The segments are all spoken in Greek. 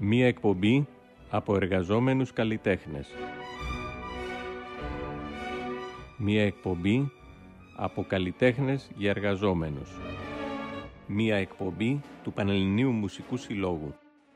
Μία εκπομπή από εργαζόμενους καλλιτέχνες. Μία εκπομπή από καλλιτέχνες για εργαζόμενους. Μία εκπομπή του Πανελληνίου Μουσικού Συλλόγου.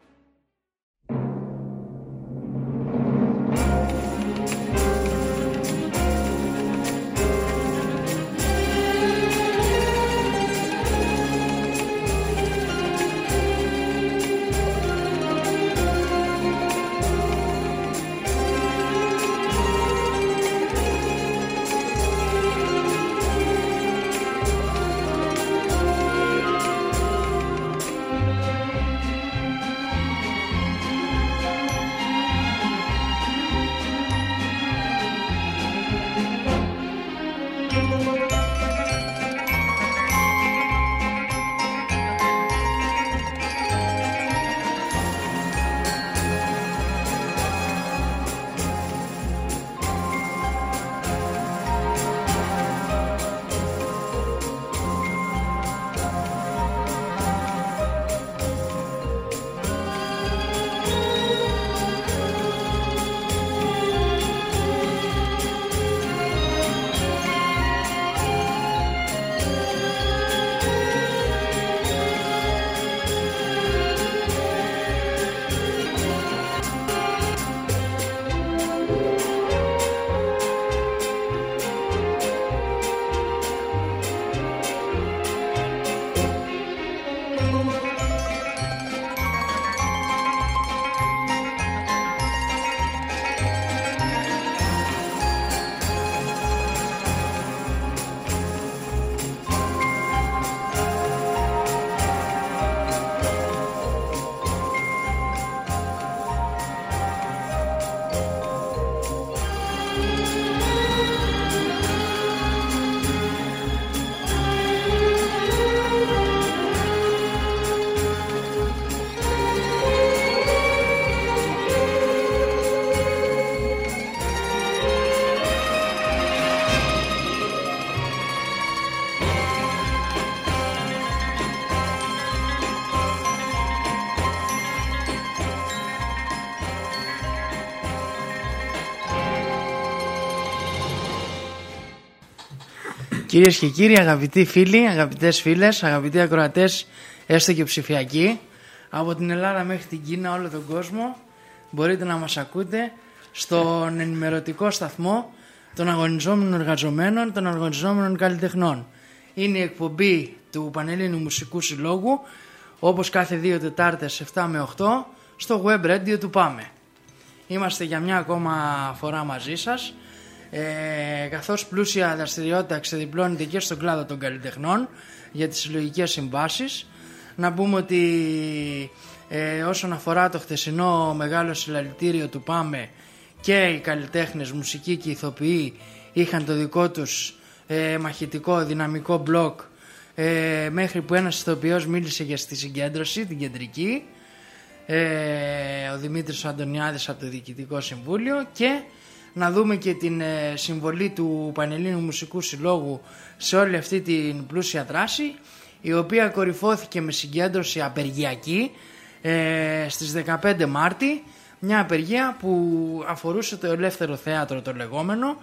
Κυρίες και κύριοι, αγαπητοί φίλοι, αγαπητές φίλες, αγαπητοί ακροατές, έστω και ψηφιακοί, από την Ελλάδα μέχρι την Κίνα, όλο τον κόσμο, μπορείτε να μας ακούτε στον ενημερωτικό σταθμό των αγωνιζόμενων εργαζομένων, των αγωνιζόμενων καλλιτεχνών. Είναι η εκπομπή του Πανελλήνιου Μουσικού Συλλόγου, όπως κάθε 2 Τετάρτες 7 με 8, στο web radio του ΠΑΜΕ. Είμαστε για μια ακόμα φορά μαζί σας. Καθώς πλούσια δραστηριότητα ξεδιπλώνεται και στον κλάδο των καλλιτεχνών για τις συλλογικές συμβάσεις. Να πούμε ότι όσον αφορά το χτεσινό μεγάλο συλλαλητήριο του ΠΑΜΕ, και οι καλλιτέχνες, μουσικοί και ηθοποιοί είχαν το δικό τους μαχητικό δυναμικό μπλοκ, μέχρι που ένας ηθοποιός μίλησε για στη συγκέντρωση, την κεντρική, ο Δημήτρης Αντωνιάδης από το Διοικητικό Συμβούλιο. Και να δούμε και την συμβολή του Πανελλήνιου Μουσικού Συλλόγου σε όλη αυτή την πλούσια δράση, η οποία κορυφώθηκε με συγκέντρωση απεργιακή στις 15 Μάρτη, μια απεργία που αφορούσε το ελεύθερο θέατρο, το λεγόμενο,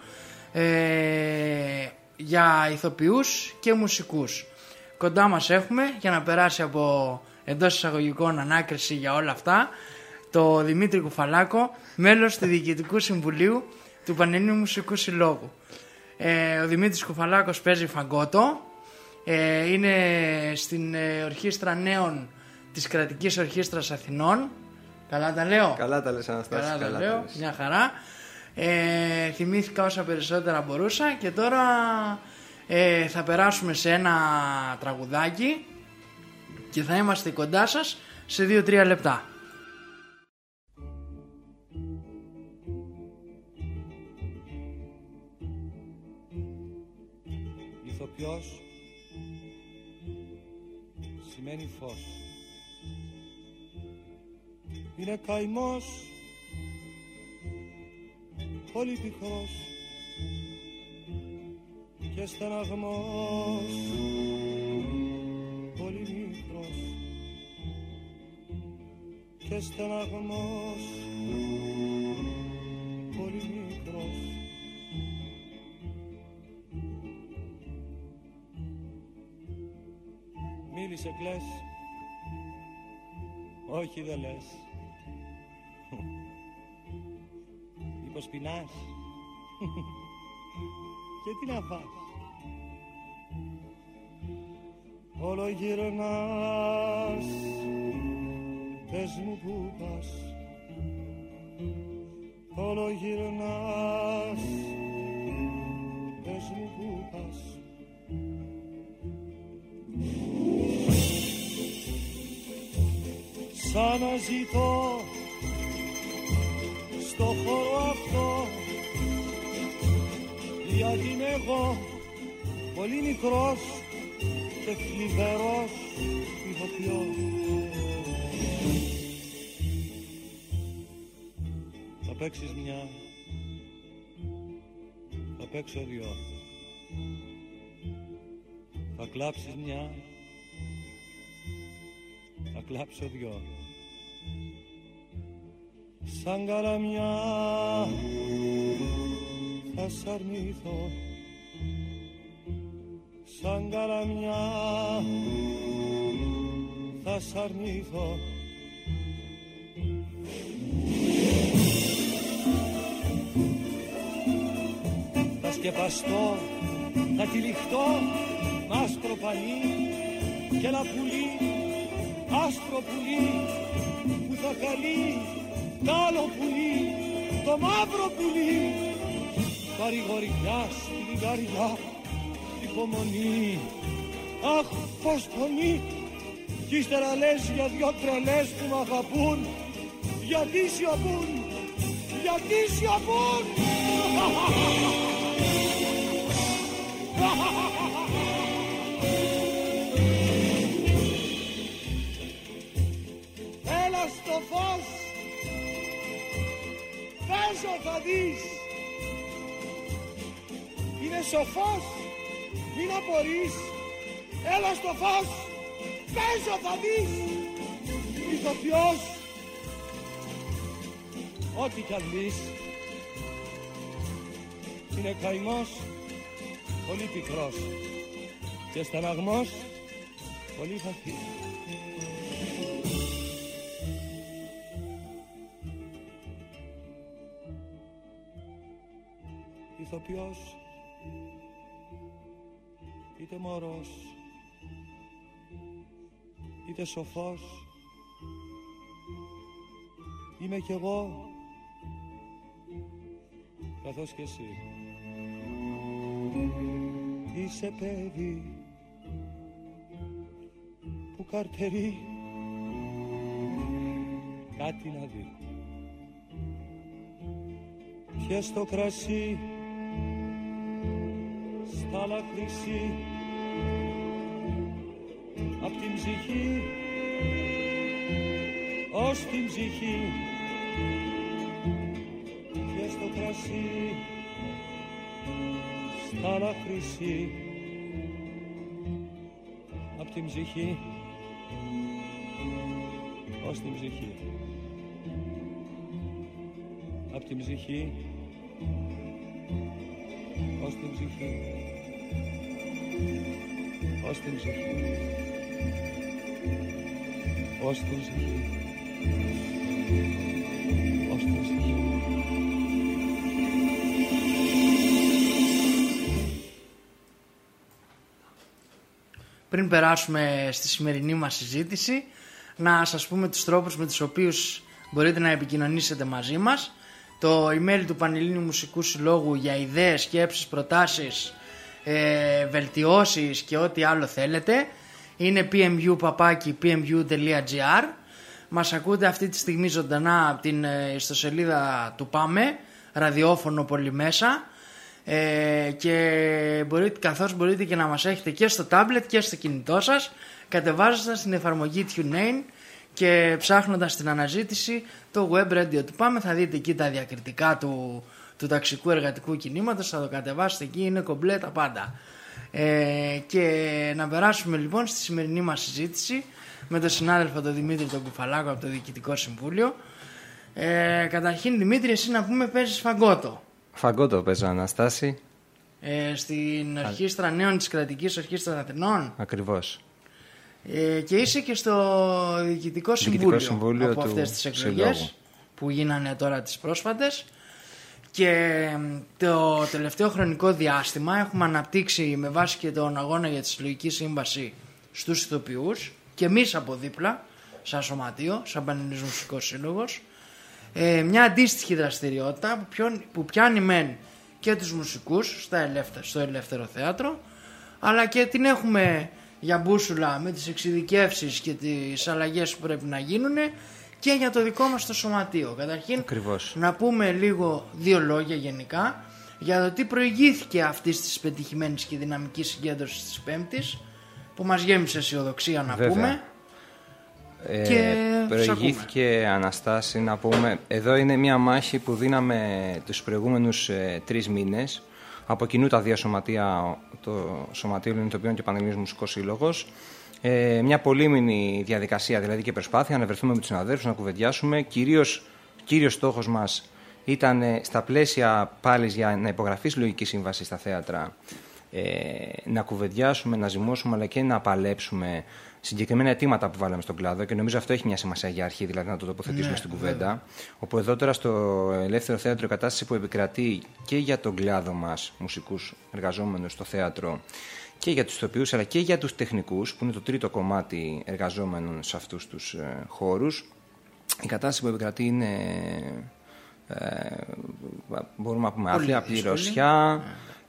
για ηθοποιούς και μουσικούς. Κοντά μας έχουμε, για να περάσει από εντός εισαγωγικών ανάκριση για όλα αυτά, το Δημήτρη Κουφαλάκο, μέλος του Διοικητικού Συμβουλίου του Πανελληνίου Μουσικού Συλλόγου. Ο Δημήτρης Κουφαλάκος παίζει φαγκότο, είναι στην Ορχήστρα Νέων της Κρατικής Ορχήστρας Αθηνών. Καλά τα λέω? Καλά τα λες, Αναστάση. Καλά τα λέω, μια χαρά. Θυμήθηκα όσα περισσότερα μπορούσα και τώρα θα περάσουμε σε ένα τραγουδάκι και θα είμαστε κοντά σας σε 2-3 λεπτά. Ηθοποιός σημαίνει φως. Είναι καημός πολύ πικρός και στεναγμός πολύ μικρός και στεναγμός πολύ μικρός. Μίλησε, κλαις? Όχι, δεν λες. Μήπως πεινάς? Και τι να φας? Όλο γυρνάς, πες μου που πας. Όλο γυρνάς, πες μου που πας. Σαν να ζητώ στο χώρο αυτό, γιατί είμαι εγώ πολύ μικρός και θλιβερός ηθοποιός. Θα παίξεις μια, θα παίξω δυο. Θα κλάψεις μια, θα κλάψω δυο. Σαν καλαμιά θα σ' αρνηθώ, σαν καλαμιά θα σ' αρνηθώ. Θα σκεπαστώ, θα τυλιχτώ μ' άσπρο πανί και ένα πουλί, άσπρο πουλί που θα καλεί τ' άλλο πουλί, το μαύρο πουλί. Παρηγοριά στην καρδιά, υπομονή, αχ πως πονεί. Κι ύστερα λες για δυο τρελές που μ' αγαπούν. Γιατί σιωπούν, γιατί σιωπούν. Έλα στο φως, παίζω θα δεις. Είναι σοφός, μην απορείς. Έλα στο φως, παίζω θα δεις. Ηθοποιός, ό,τι κι αν δεις. Είναι καημός πολύ πικρός και στεναγμός πολύ βαθύς. Ηθοποιός, είτε μωρός, είτε σοφός, είμαι κι εγώ, καθώς και εσύ. Είσαι παιδί που καρτερεί κάτι να δει. Πιες το κρασί στα λαχρυσί απ' την ψυχή ως την ψυχή. Πιες το κρασί στα λαχρυσί απ' την ψυχή ως την ψυχή. Απ' την ψυχή ως την ψυχή, ως την ψυχή, ως την ψυχή, ως την ψυχή. Πριν περάσουμε στη σημερινή μας συζήτηση, να σας πούμε τους τρόπους με τους οποίους μπορείτε να επικοινωνήσετε μαζί μας. Το email του Πανελλήνιου Μουσικού Συλλόγου για ιδέες, σκέψεις, προτάσεις, βελτιώσεις και ό,τι άλλο θέλετε είναι pmu@pmu.gr. Μας ακούτε αυτή τη στιγμή ζωντανά από την ιστοσελίδα του Πάμε, ραδιόφωνο πολυμέσα, και καθώς μπορείτε και να μας έχετε και στο tablet και στο κινητό σας, κατεβάζοντας την εφαρμογή TuneIn και ψάχνοντας την αναζήτηση το web radio του Πάμε, θα δείτε εκεί τα διακριτικά του ταξικού εργατικού κινήματος, θα το κατεβάσετε εκεί, είναι κομπλέ τα πάντα. Και να περάσουμε λοιπόν στη σημερινή μας συζήτηση. με τον συνάδελφο τον Δημήτρη τον Κουφαλάκο από το Διοικητικό Συμβούλιο. Καταρχήν, Δημήτρη, εσύ να πούμε παίζεις φαγκότο. Φαγκότο παίζω, Αναστάση. Στην Ορχήστρα Νέων της Κρατικής Ορχήστρας Αθηνών. Ακριβώς. Και είσαι και στο Διοικητικό Συμβούλιο από αυτές τις εκλογές που γίνανε τώρα τις πρόσφατες. Και το τελευταίο χρονικό διάστημα έχουμε αναπτύξει με βάση και τον αγώνα για τη συλλογική σύμβαση στους ηθοποιούς και εμείς από δίπλα, σαν σωματείο, σαν Πανελληνίος Μουσικός Σύλλογος, μια αντίστοιχη δραστηριότητα που πιάνει μεν και τους μουσικούς στο ελεύθερο θέατρο, αλλά και την έχουμε για μπούσουλα με τις εξειδικεύσεις και τις αλλαγές που πρέπει να γίνουν και για το δικό μας το σωματείο. Καταρχήν, Ακριβώς. να πούμε λίγο 2 λόγια γενικά για το τι προηγήθηκε αυτής της πετυχημένης και δυναμικής συγκέντρωσης της Πέμπτης, που μας γέμισε αισιοδοξία να πούμε. Και προηγήθηκε, Αναστάση, να πούμε, εδώ είναι μια μάχη που δίναμε τους προηγούμενους 3 μήνες από κοινού τα 2 σωματεία, το Σωματείο Ελληνοτοπίων και ο Πανελληνίος Μουσικός Σύλλογος. Μια πολύμηνη διαδικασία δηλαδή και προσπάθεια να βρεθούμε με τους συναδέλφους, να κουβεντιάσουμε. Κύριος στόχος μας ήταν στα πλαίσια πάλι για να υπογραφεί συλλογική σύμβαση στα θέατρα, να κουβεντιάσουμε, να ζυμώσουμε αλλά και να παλέψουμε συγκεκριμένα αιτήματα που βάλαμε στον κλάδο, και νομίζω αυτό έχει μια σημασία για αρχή, δηλαδή να το τοποθετήσουμε στην κουβέντα. Όπου εδώ τώρα στο Ελεύθερο Θέατρο η κατάσταση που επικρατεί και για τον κλάδο μας, μουσικούς εργαζόμενους στο θέατρο, και για τους ηθοποιούς αλλά και για τους τεχνικούς, που είναι το τρίτο κομμάτι εργαζόμενων σε αυτούς τους χώρους, η κατάσταση που επικρατεί είναι, μπορούμε να πούμε, άθλια πληρωσιά,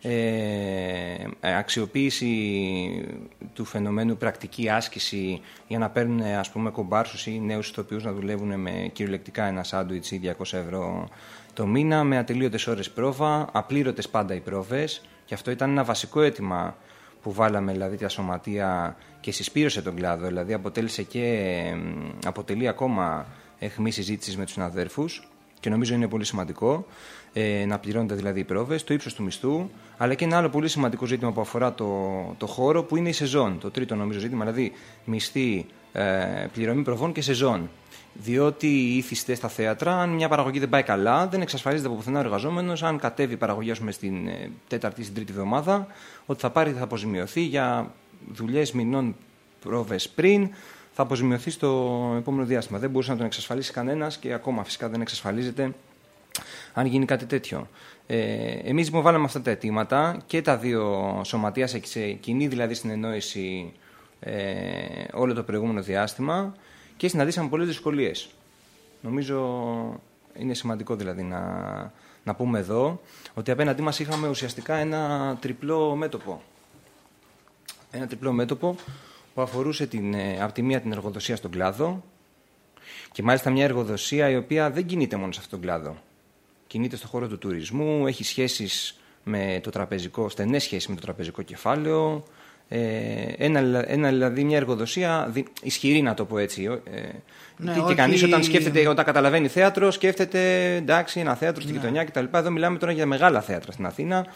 αξιοποίηση του φαινομένου πρακτική άσκηση για να παίρνουν, ας πούμε, κομπάρσους ή νέους ηθοποιούς να δουλεύουν με κυριολεκτικά ένα σάντουιτς ή 200 ευρώ το μήνα, με ατελείωτες ώρες πρόβα, απλήρωτες πάντα οι πρόβες, και αυτό ήταν ένα βασικό αίτημα που βάλαμε, δηλαδή τα σωματεία, και συσπήρωσε τον κλάδο, δηλαδή αποτελεί ακόμα αιχμή συζήτησης με τους συναδέρφους, και νομίζω είναι πολύ σημαντικό να πληρώνονται δηλαδή οι πρόβες, το ύψος του μισθού, αλλά και ένα άλλο πολύ σημαντικό ζήτημα που αφορά το χώρο, που είναι η σεζόν, το τρίτο νομίζω ζήτημα, δηλαδή μισθή, πληρωμή προβών και σεζόν. Διότι ήθιστε στα θέατρα, αν μια παραγωγή δεν πάει καλά, δεν εξασφαλίζεται από πουθενά ο εργαζόμενος. Αν κατέβει η παραγωγή, ας πούμε, στην 4η ή στην 3η εβδομάδα, ότι θα αποζημιωθεί για δουλειές μηνών πρόβες πριν, θα αποζημιωθεί στο επόμενο διάστημα. Δεν μπορούσε να τον εξασφαλίσει κανένας, και ακόμα φυσικά δεν εξασφαλίζεται αν γίνει κάτι τέτοιο. Εμείς λοιπόν βάλαμε αυτά τα αιτήματα και τα 2 σωματεία σε κοινή δηλαδή συνεννόηση όλο το προηγούμενο διάστημα, και συναντήσαμε πολλές δυσκολίες. Νομίζω είναι σημαντικό δηλαδή να πούμε εδώ ότι απέναντί μας είχαμε ουσιαστικά ένα τριπλό μέτωπο. Ένα τριπλό μέτωπο που αφορούσε από τη μία την εργοδοσία στον κλάδο, και μάλιστα μια εργοδοσία η οποία δεν κινείται μόνο σε αυτόν τον κλάδο. Κινείται στον χώρο του τουρισμού, έχει σχέσεις με το τραπεζικό, στενές σχέσεις με το τραπεζικό κεφάλαιο. Δηλαδή μια εργοδοσία ισχυρή, να το πω έτσι. Και κανείς όταν καταλαβαίνει θέατρο, σκέφτεται εντάξει, ένα θέατρο στη γειτονιά κτλ. Εδώ μιλάμε τώρα για μεγάλα θέατρα στην Αθήνα,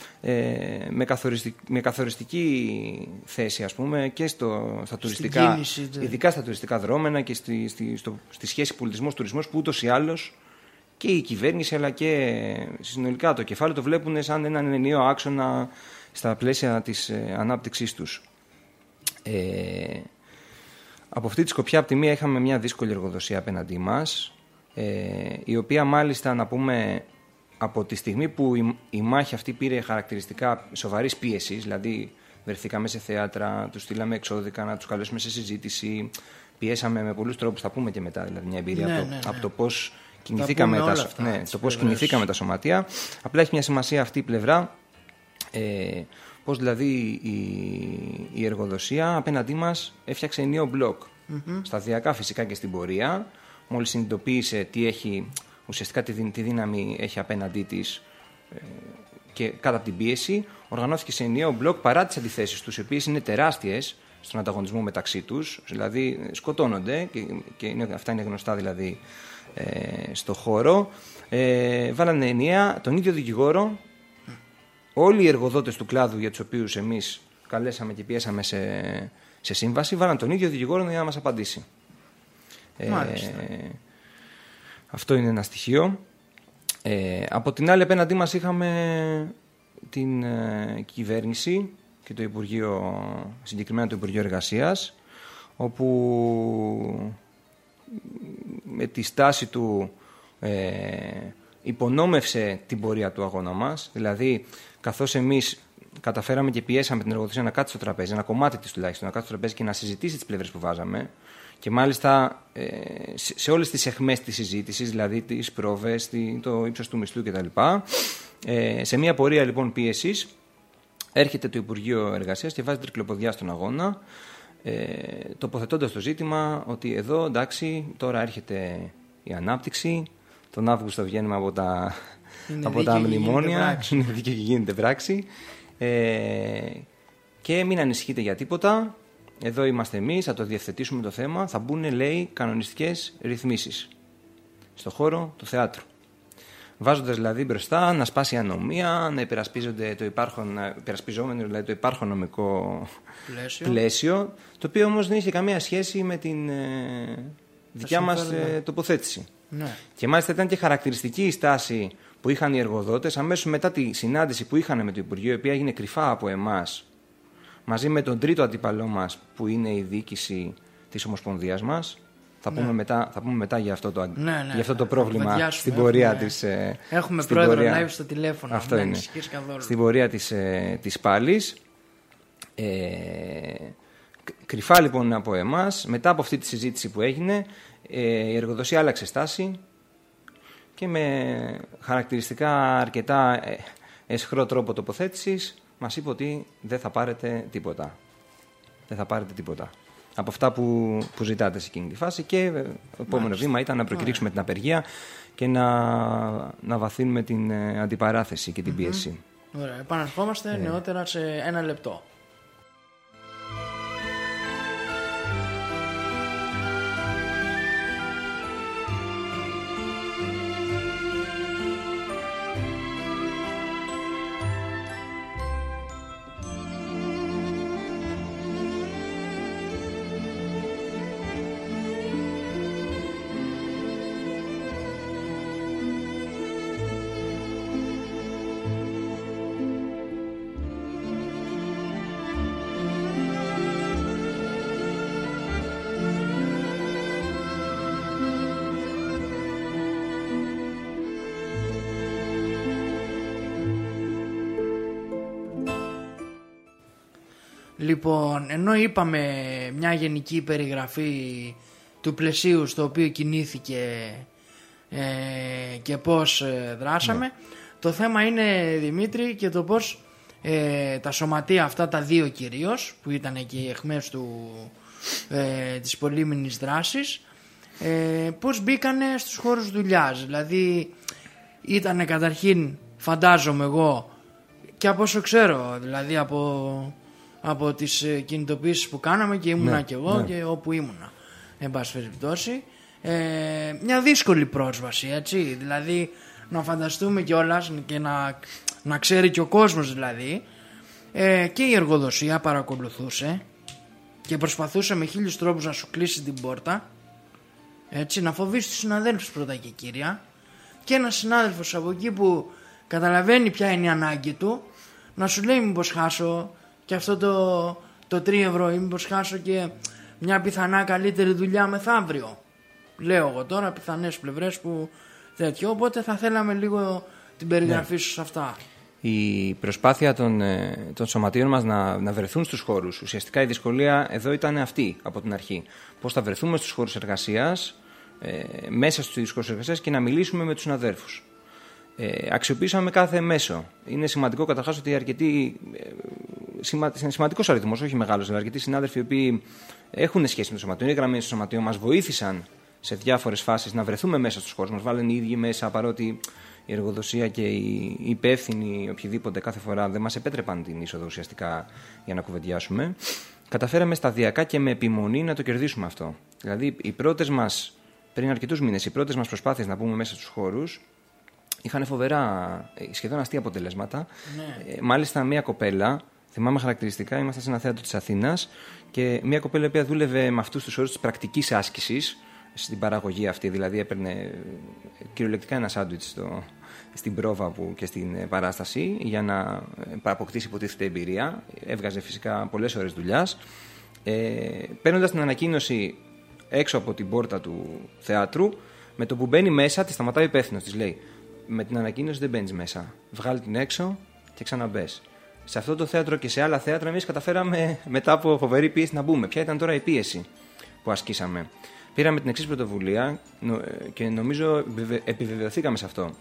με καθοριστική θέση, ας πούμε, και στα τουριστικά, κίνηση, ειδικά στα τουριστικά δρόμενα και στη σχέση πολιτισμός-τουρισμός, που ούτως ή άλλως και η κυβέρνηση αλλά και συνολικά το κεφάλαιο το βλέπουν σαν έναν ενιαίο άξονα στα πλαίσια της ανάπτυξής τους. Από αυτή τη σκοπιά, από τη μία είχαμε μια δύσκολη εργοδοσία απέναντί μας, η οποία μάλιστα, να πούμε, από τη στιγμή που η μάχη αυτή πήρε χαρακτηριστικά σοβαρής πίεσης, δηλαδή βρεθήκαμε σε θέατρα, τους στείλαμε εξώδικα να τους καλέσουμε σε συζήτηση, πιέσαμε με πολλούς τρόπους, θα πούμε και μετά δηλαδή μια εμπειρία από το πώς κινηθήκαμε τα σωματεία. Απλά έχει μια σημασία αυτή η πλευρά, πώς δηλαδή η εργοδοσία απέναντί μας έφτιαξε ενιαίο μπλοκ. Σταδιακά φυσικά και στην πορεία, μόλις συνειδητοποίησε τι έχει, ουσιαστικά τι δύναμη έχει απέναντί της, και κάτω από την πίεση οργανώθηκε σε ενιαίο μπλοκ παρά τις αντιθέσεις τους, οι οποίες είναι τεράστιες στον ανταγωνισμό μεταξύ τους, δηλαδή σκοτώνονται και αυτά είναι γνωστά δηλαδή στο χώρο. Βάλανε ενιαία τον ίδιο δικηγόρο όλοι οι εργοδότες του κλάδου, για τους οποίους εμείς καλέσαμε και πιέσαμε σε σύμβαση, βάλαν τον ίδιο δικηγόρο για να μας απαντήσει. Αυτό είναι ένα στοιχείο. Από την άλλη απέναντί μας είχαμε την κυβέρνηση και το Υπουργείο, συγκεκριμένα το Υπουργείο Εργασίας, όπου με τη στάση του υπονόμευσε την πορεία του αγώνα μας. Δηλαδή, καθώς εμείς καταφέραμε και πιέσαμε την εργοδοσία να κάτσει στο τραπέζι, ένα κομμάτι της τουλάχιστον, να κάτσει στο τραπέζι και να συζητήσει τις πλευρές που βάζαμε, και μάλιστα σε όλες τις αιχμές της συζήτησης, δηλαδή τις πρόβες, το ύψος του μισθού κτλ. Σε μια πορεία λοιπόν πίεσης, έρχεται το Υπουργείο Εργασίας και βάζει τρικλοποδιά στον αγώνα, τοποθετώντας το ζήτημα ότι εδώ, εντάξει, τώρα έρχεται η ανάπτυξη, τον Αύγουστο βγαίνουμε από τα μνημόνια, είναι δίκαιο και γίνεται πράξη, και μην ανησυχείτε για τίποτα, εδώ είμαστε εμείς, θα το διευθετήσουμε το θέμα, θα μπουν, λέει, κανονιστικές ρυθμίσεις στον χώρο του θεάτρου. Βάζοντας δηλαδή μπροστά να σπάσει η ανομία, να υπερασπίζονται υπερασπιζόμενο δηλαδή το υπάρχον νομικό πλαίσιο, το οποίο όμως δεν είχε καμία σχέση με την δικιά μας τοποθέτηση. Ναι. Και μάλιστα ήταν και χαρακτηριστική η στάση που είχαν οι εργοδότες αμέσως μετά τη συνάντηση που είχαν με το Υπουργείο, η οποία έγινε κρυφά από εμάς, μαζί με τον τρίτο αντίπαλό μας που είναι η διοίκηση της Ομοσπονδίας μας. Θα πούμε μετά για αυτό το πρόβλημα στην πορεία της. Έχουμε πρόεδρο live στο τηλέφωνο. Αυτό είναι. Στην πορεία της πάλης. Κρυφά λοιπόν από εμάς, μετά από αυτή τη συζήτηση που έγινε, η εργοδοσία άλλαξε στάση και με χαρακτηριστικά αρκετά αισχρό τρόπο τοποθέτησης μας είπε ότι δεν θα πάρετε τίποτα. Δεν θα πάρετε τίποτα από αυτά που ζητάτε σε εκείνη τη φάση, και το επόμενο βήμα ήταν να προκηρύξουμε την απεργία και να βαθύνουμε την αντιπαράθεση και την πίεση. Ωραία, επαναρχόμαστε νεότερα σε ένα λεπτό. Λοιπόν, ενώ είπαμε μια γενική περιγραφή του πλαισίου στο οποίο κινήθηκε και πώς δράσαμε, το θέμα είναι, Δημήτρη, και το πώς τα σωματεία αυτά, τα δύο κυρίως, που ήταν και οι αιχμές της πολύμηνης δράσης, πώς μπήκανε στους χώρους δουλειάς. Δηλαδή ήταν καταρχήν, φαντάζομαι εγώ, και από όσο ξέρω, δηλαδή από τις κινητοποιήσεις που κάναμε και ήμουνα και εγώ και όπου ήμουνα, εν πάση περιπτώσει, μια δύσκολη πρόσβαση, έτσι, δηλαδή να φανταστούμε κιόλας και να ξέρει και ο κόσμος, δηλαδή, και η εργοδοσία παρακολουθούσε και προσπαθούσε με 1000 τρόπους να σου κλείσει την πόρτα, έτσι, να φοβήσει τους συναδέλφους πρώτα και κύρια, και ένας συνάδελφος από εκεί που καταλαβαίνει ποια είναι η ανάγκη του, να σου λέει μήπως χάσω και αυτό το 3 ευρώ, ή μήπως χάσω και μια πιθανά καλύτερη δουλειά μεθαύριο. Λέω εγώ τώρα πιθανές πλευρές που τέτοιο, οπότε θα θέλαμε λίγο την περιγραφή σου σε αυτά. Η προσπάθεια των σωματείων μας να βρεθούν στους χώρους, ουσιαστικά η δυσκολία εδώ ήταν αυτή από την αρχή. Πώς θα βρεθούμε στους χώρους εργασίας, μέσα στους χώρους εργασίας, και να μιλήσουμε με τους συναδέλφους. Αξιοποιήσαμε κάθε μέσο. Είναι σημαντικό καταρχάς ότι αρκετοί, σημαντικός αριθμός, όχι μεγάλος, αλλά αρκετοί συνάδελφοι οι οποίοι έχουν σχέση με το σωματείο, είναι γραμμένοι στο σωματείο, μας βοήθησαν σε διάφορες φάσεις να βρεθούμε μέσα στους χώρους μας. Βάλουν οι ίδιοι μέσα, παρότι η εργοδοσία και οι υπεύθυνοι, οποιοδήποτε, κάθε φορά δεν μας επέτρεπαν την είσοδο ουσιαστικά για να κουβεντιάσουμε. Καταφέραμε σταδιακά και με επιμονή να το κερδίσουμε αυτό. Δηλαδή, οι πρώτες μας, πριν αρκετούς μήνες, οι πρώτες μας προσπάθειες να μπούμε μέσα στους χώρους είχαν φοβερά, σχεδόν αστεία αποτελέσματα. Ναι. Μάλιστα, μια κοπέλα, Θυμάμαι χαρακτηριστικά, ήμασταν σε ένα θέατρο της Αθήνας και μια κοπέλα που δούλευε με αυτούς τους όρους της πρακτικής άσκησης στην παραγωγή αυτή, δηλαδή έπαιρνε κυριολεκτικά ένα σάντουιτς στην πρόβα και στην παράσταση για να αποκτήσει υποτίθεται εμπειρία. Έβγαζε φυσικά πολλές ώρες δουλειάς. Παίρνοντας την ανακοίνωση έξω από την πόρτα του θεάτρου, με το που μπαίνει μέσα, τη σταματάει ο υπεύθυνος. Της λέει: με την ανακοίνωση δεν μπαίνεις μέσα. Βγάλει την έξω και ξαναμπες. Σε αυτό το θέατρο και σε άλλα θέατρα, εμείς καταφέραμε μετά από φοβερή πίεση να μπούμε. Ποια ήταν τώρα η πίεση που ασκήσαμε? Πήραμε την εξής πρωτοβουλία και νομίζω επιβεβαιωθήκαμε σε αυτό.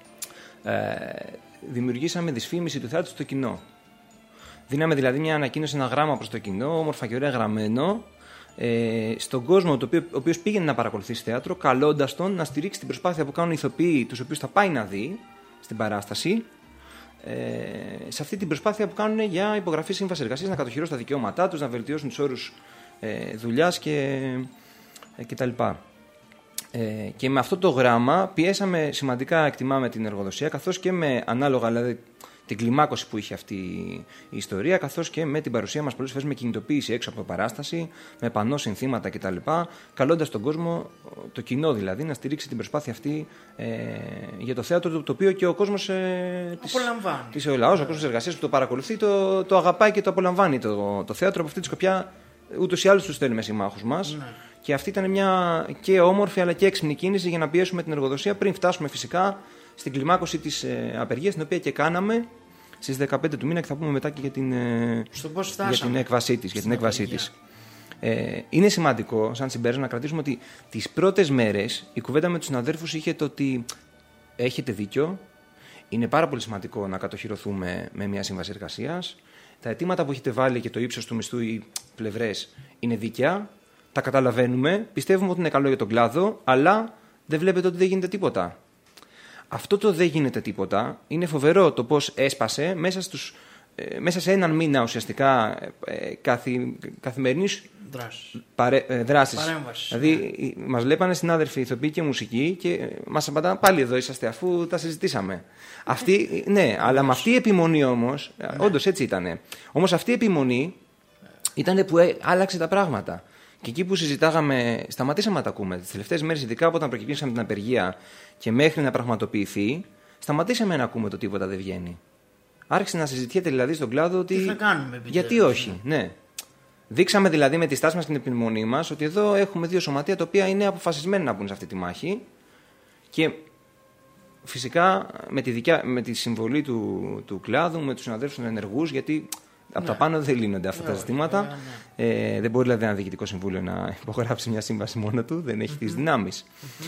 Δημιουργήσαμε δυσφήμιση του θέατρου στο κοινό. Δίναμε δηλαδή μια ανακοίνωση, ένα γράμμα προς το κοινό, όμορφα και ωραία γραμμένο, στον κόσμο ο οποίος πήγαινε να παρακολουθήσει θέατρο, καλώντας τον να στηρίξει την προσπάθεια που κάνουν οι ηθοποιοί, τους οποίους θα πάει να δει στην παράσταση, σε αυτή την προσπάθεια που κάνουν για υπογραφή σύμβασης εργασίας, να κατοχυρώσουν τα δικαιώματά τους, να βελτιώσουν τους όρους δουλειάς κτλ. Και με αυτό το γράμμα πιέσαμε σημαντικά, εκτιμάμε, την εργοδοσία, καθώς και με ανάλογα δηλαδή την κλιμάκωση που είχε αυτή η ιστορία, καθώς και με την παρουσία μας πολλές φορές με κινητοποίηση έξω από παράσταση, με πανό, συνθήματα κτλ. Καλώντας τον κόσμο, το κοινό δηλαδή, να στηρίξει την προσπάθεια αυτή για το θέατρο, το οποίο και ο κόσμος ο λαός, ο κόσμος εργασίας που το παρακολουθεί, το αγαπάει και το απολαμβάνει το θέατρο. Από αυτή τη σκοπιά, ούτως ή άλλως τους στέλνουμε συμμάχους μας. Ναι. Και αυτή ήταν μια και όμορφη αλλά και έξυπνη κίνηση για να πιέσουμε την εργοδοσία πριν φτάσουμε φυσικά στην κλιμάκωση της απεργίας, την οποία και κάναμε στις 15 του μήνα και θα πούμε μετά και για την έκβασή της. Είναι σημαντικό, σαν συμπέρασμα, να κρατήσουμε ότι τις πρώτες μέρες η κουβέντα με τους συναδέρφους είχε το ότι έχετε δίκιο, είναι πάρα πολύ σημαντικό να κατοχυρωθούμε με μια σύμβαση εργασίας. Τα αιτήματα που έχετε βάλει και το ύψος του μισθού οι πλευρές είναι δίκαια, τα καταλαβαίνουμε, πιστεύουμε ότι είναι καλό για τον κλάδο, αλλά δεν βλέπετε ότι δεν γίνεται τίποτα. Αυτό το δεν γίνεται τίποτα είναι φοβερό, το πώς έσπασε μέσα σε έναν μήνα ουσιαστικά καθημερινής δράσης. Δηλαδή μας βλέπανε συνάδελφοι ηθοποιοί και μουσικοί και μας απαντάνε πάλι εδώ είσαστε αφού τα συζητήσαμε. Ναι, αλλά με αυτή η επιμονή όμως, όντως έτσι ήτανε. Όμως αυτή η επιμονή ήταν που άλλαξε τα πράγματα. Και εκεί που συζητάγαμε, σταματήσαμε να τα ακούμε. Τις τελευταίες μέρες, ειδικά όταν προκυπήσαμε την απεργία και μέχρι να πραγματοποιηθεί, σταματήσαμε να ακούμε το τίποτα δεν βγαίνει. Άρχισε να συζητιέται δηλαδή στον κλάδο ότι. Τι θα κάνουμε, γιατί όχι, ναι. Δείξαμε δηλαδή με τη στάση μας και την επιμονή μας ότι εδώ έχουμε δύο σωματεία τα οποία είναι αποφασισμένα να μπουν σε αυτή τη μάχη. Και φυσικά με τη συμβολή του κλάδου, με τους συναδέλφους ενεργούς, γιατί. Από τα πάνω δεν λύνονται αυτά τα ζητήματα. Δεν μπορεί δηλαδή ένα διοικητικό συμβούλιο να υπογράψει μια σύμβαση μόνο του, δεν έχει τις δυνάμεις.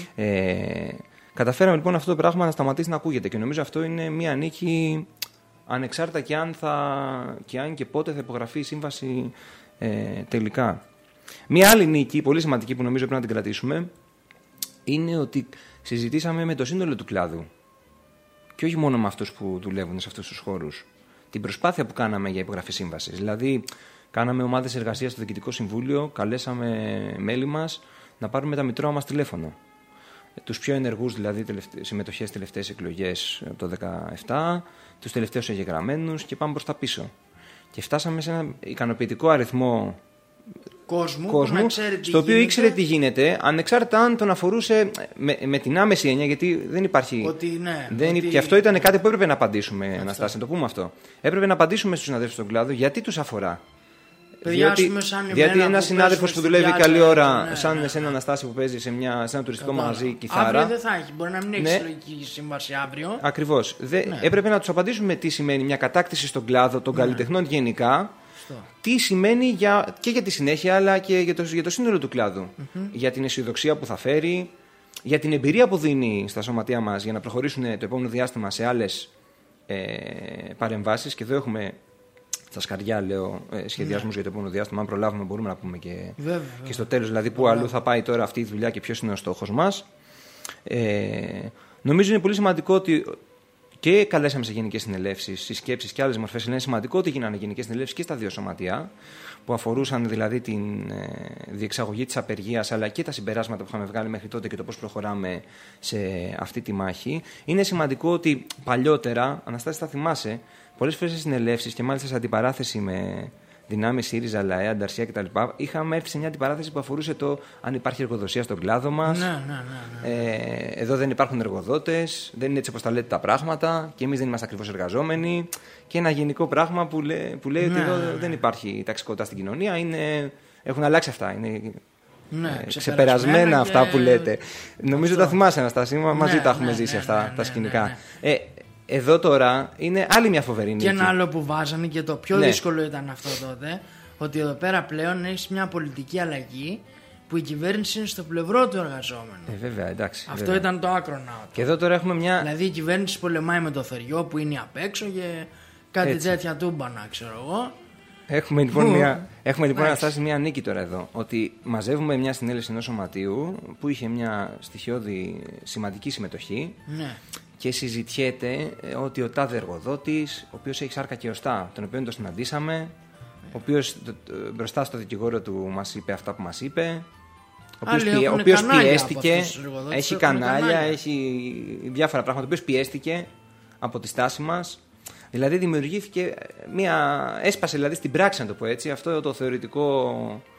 Καταφέραμε λοιπόν αυτό το πράγμα να σταματήσει να ακούγεται και νομίζω αυτό είναι μια νίκη ανεξάρτητα και αν και πότε θα υπογραφεί η σύμβαση τελικά. Μια άλλη νίκη, πολύ σημαντική που νομίζω πρέπει να την κρατήσουμε, είναι ότι συζητήσαμε με το σύνολο του κλάδου και όχι μόνο με αυτούς που δουλεύουν σε αυτούς τους χώρους. Την προσπάθεια που κάναμε για υπογραφή σύμβασης. Δηλαδή, κάναμε ομάδες εργασίας στο Διοικητικό Συμβούλιο, καλέσαμε μέλη μας να πάρουμε τα μητρώα μας τηλέφωνο. Τους πιο ενεργούς, δηλαδή, συμμετοχές στις τελευταίες εκλογές από το 2017, τους τελευταίους εγγεγραμμένους και πάμε προς τα πίσω. Και φτάσαμε σε ένα ικανοποιητικό αριθμό κόσμου στο οποίο ήξερε τι γίνεται, ανεξάρτητα αν τον αφορούσε με την άμεση έννοια, γιατί δεν υπάρχει. Και αυτό ήταν κάτι που έπρεπε να απαντήσουμε, Αναστάση, να το πούμε αυτό. Έπρεπε να απαντήσουμε στους συναδέλφους στον κλάδο γιατί τους αφορά. Διότι ένας συνάδελφος που δουλεύει καλή ώρα, σαν εσένα, Αναστάση, που παίζει σε ένα τουριστικό μαγαζί κιθάρα. Αύριο δεν θα έχει, μπορεί να μην έχει συλλογική σύμβαση αύριο. Ακριβώς. Έπρεπε να τους απαντήσουμε τι σημαίνει μια κατάκτηση στον κλάδο των καλλιτεχνών γενικά. Τι σημαίνει και για τη συνέχεια, αλλά και για το σύνολο του κλάδου. Για την αισιοδοξία που θα φέρει, για την εμπειρία που δίνει στα σωματεία μας για να προχωρήσουν το επόμενο διάστημα σε άλλες παρεμβάσεις. Και εδώ έχουμε στα σκαριά, λέω, σχεδιασμούς για το επόμενο διάστημα. Αν προλάβουμε, μπορούμε να πούμε και στο τέλος, δηλαδή πού αλλού θα πάει τώρα αυτή η δουλειά και ποιος είναι ο στόχος μας. Νομίζω είναι πολύ σημαντικό ότι Και καλέσαμε σε γενικές συνελεύσεις, συσκέψεις και άλλες μορφές. Είναι σημαντικό ότι γίνανε γενικές συνελεύσεις και στα δύο σωματεία, που αφορούσαν δηλαδή την διεξαγωγή της απεργίας, αλλά και τα συμπεράσματα που είχαμε βγάλει μέχρι τότε και το πώς προχωράμε σε αυτή τη μάχη. Είναι σημαντικό ότι παλιότερα, Αναστάση, θα θυμάσαι, πολλές φορές σε συνελεύσεις και μάλιστα σε αντιπαράθεση με δυνάμεις ΣΥΡΙΖΑ, ΛΑΕ, Ανταρσία κτλ., είχαμε έρθει σε μια αντιπαράθεση που αφορούσε το αν υπάρχει εργοδοσία στον κλάδο μας. Ναι. Εδώ δεν υπάρχουν εργοδότες, δεν είναι έτσι όπως τα λέτε τα πράγματα και εμείς δεν είμαστε ακριβώς εργαζόμενοι. Και ένα γενικό πράγμα που λέει ότι εδώ δεν υπάρχει ταξικότητα στην κοινωνία. Έχουν αλλάξει αυτά. Είναι ξεπερασμένα αυτά που λέτε. Νομίζω τα θυμάσαι, Αναστάση. Μαζί τα έχουμε ζήσει αυτά τα σκηνικά. Εδώ τώρα είναι άλλη μια φοβερή νίκη. Και ένα άλλο που βάζανε και το πιο δύσκολο ήταν αυτό τότε, ότι εδώ πέρα πλέον έχει μια πολιτική αλλαγή που η κυβέρνηση είναι στο πλευρό του εργαζόμενου. Βέβαια, εντάξει. Αυτό βέβαια. ήταν το άκρονα. Και εδώ τώρα έχουμε μια. Δηλαδή η κυβέρνηση πολεμάει με το θεριό που είναι απ' έξω και κάτι τέτοια τούμπανα, ξέρω εγώ. Έχουμε λοιπόν Αναστάση μια νίκη τώρα εδώ. Ότι μαζεύουμε μια συνέλευση ενός σωματείου που είχε μια στοιχειώδη σημαντική συμμετοχή. Ναι. Και συζητιέται ότι ο τάδε εργοδότης, ο οποίος έχει σάρκα και οστά, τον οποίο το συναντήσαμε, ο οποίος μπροστά στο δικηγόρο του μας είπε αυτά που μας είπε, ο οποίος πιέστηκε, έχει κανάλια, έχει διάφορα πράγματα, ο οποίος πιέστηκε από τη στάση μας. Δηλαδή δημιουργήθηκε έσπασε δηλαδή στην πράξη, να το πω έτσι, αυτό το θεωρητικό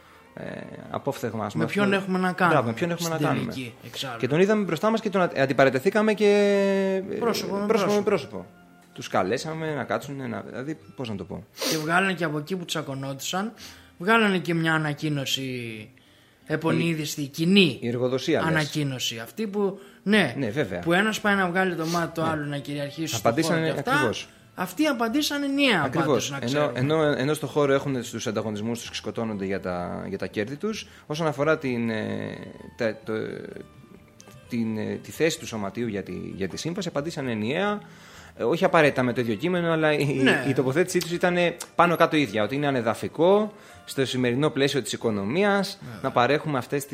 απόφθεγμα. Με ποιον έχουμε να κάνουμε. Μπράβο, με ποιον έχουμε να κάνουμε. Και τον είδαμε μπροστά μας και τον αντιπαρατεθήκαμε και πρόσωπο με πρόσωπο. Τους καλέσαμε να κάτσουν, δηλαδή πώς να το πω. Και βγάλανε και από εκεί που τσακωνόντουσαν, βγάλανε και μια ανακοίνωση επονίδιστη, κοινή η εργοδοσία, ανακοίνωση. Αυτή που, ναι, βέβαια. Που ένας πάει να βγάλει το μάτι του άλλου να κυριαρχήσει στο χώρο και αυτά. Ακριβώς. Αυτοί απαντήσανε ενιαία. Ακριβώς. Ενώ στο χώρο έχουν τους ανταγωνισμούς τους και σκοτώνονται για τα κέρδη τους, όσον αφορά τη θέση του σωματείου για τη σύμβαση, απαντήσανε ενιαία. Όχι απαραίτητα με το ίδιο κείμενο, αλλά η τοποθέτησή τους ήταν πάνω κάτω ίδια. Ότι είναι ανεδαφικό στο σημερινό πλαίσιο της οικονομίας να παρέχουμε αυτά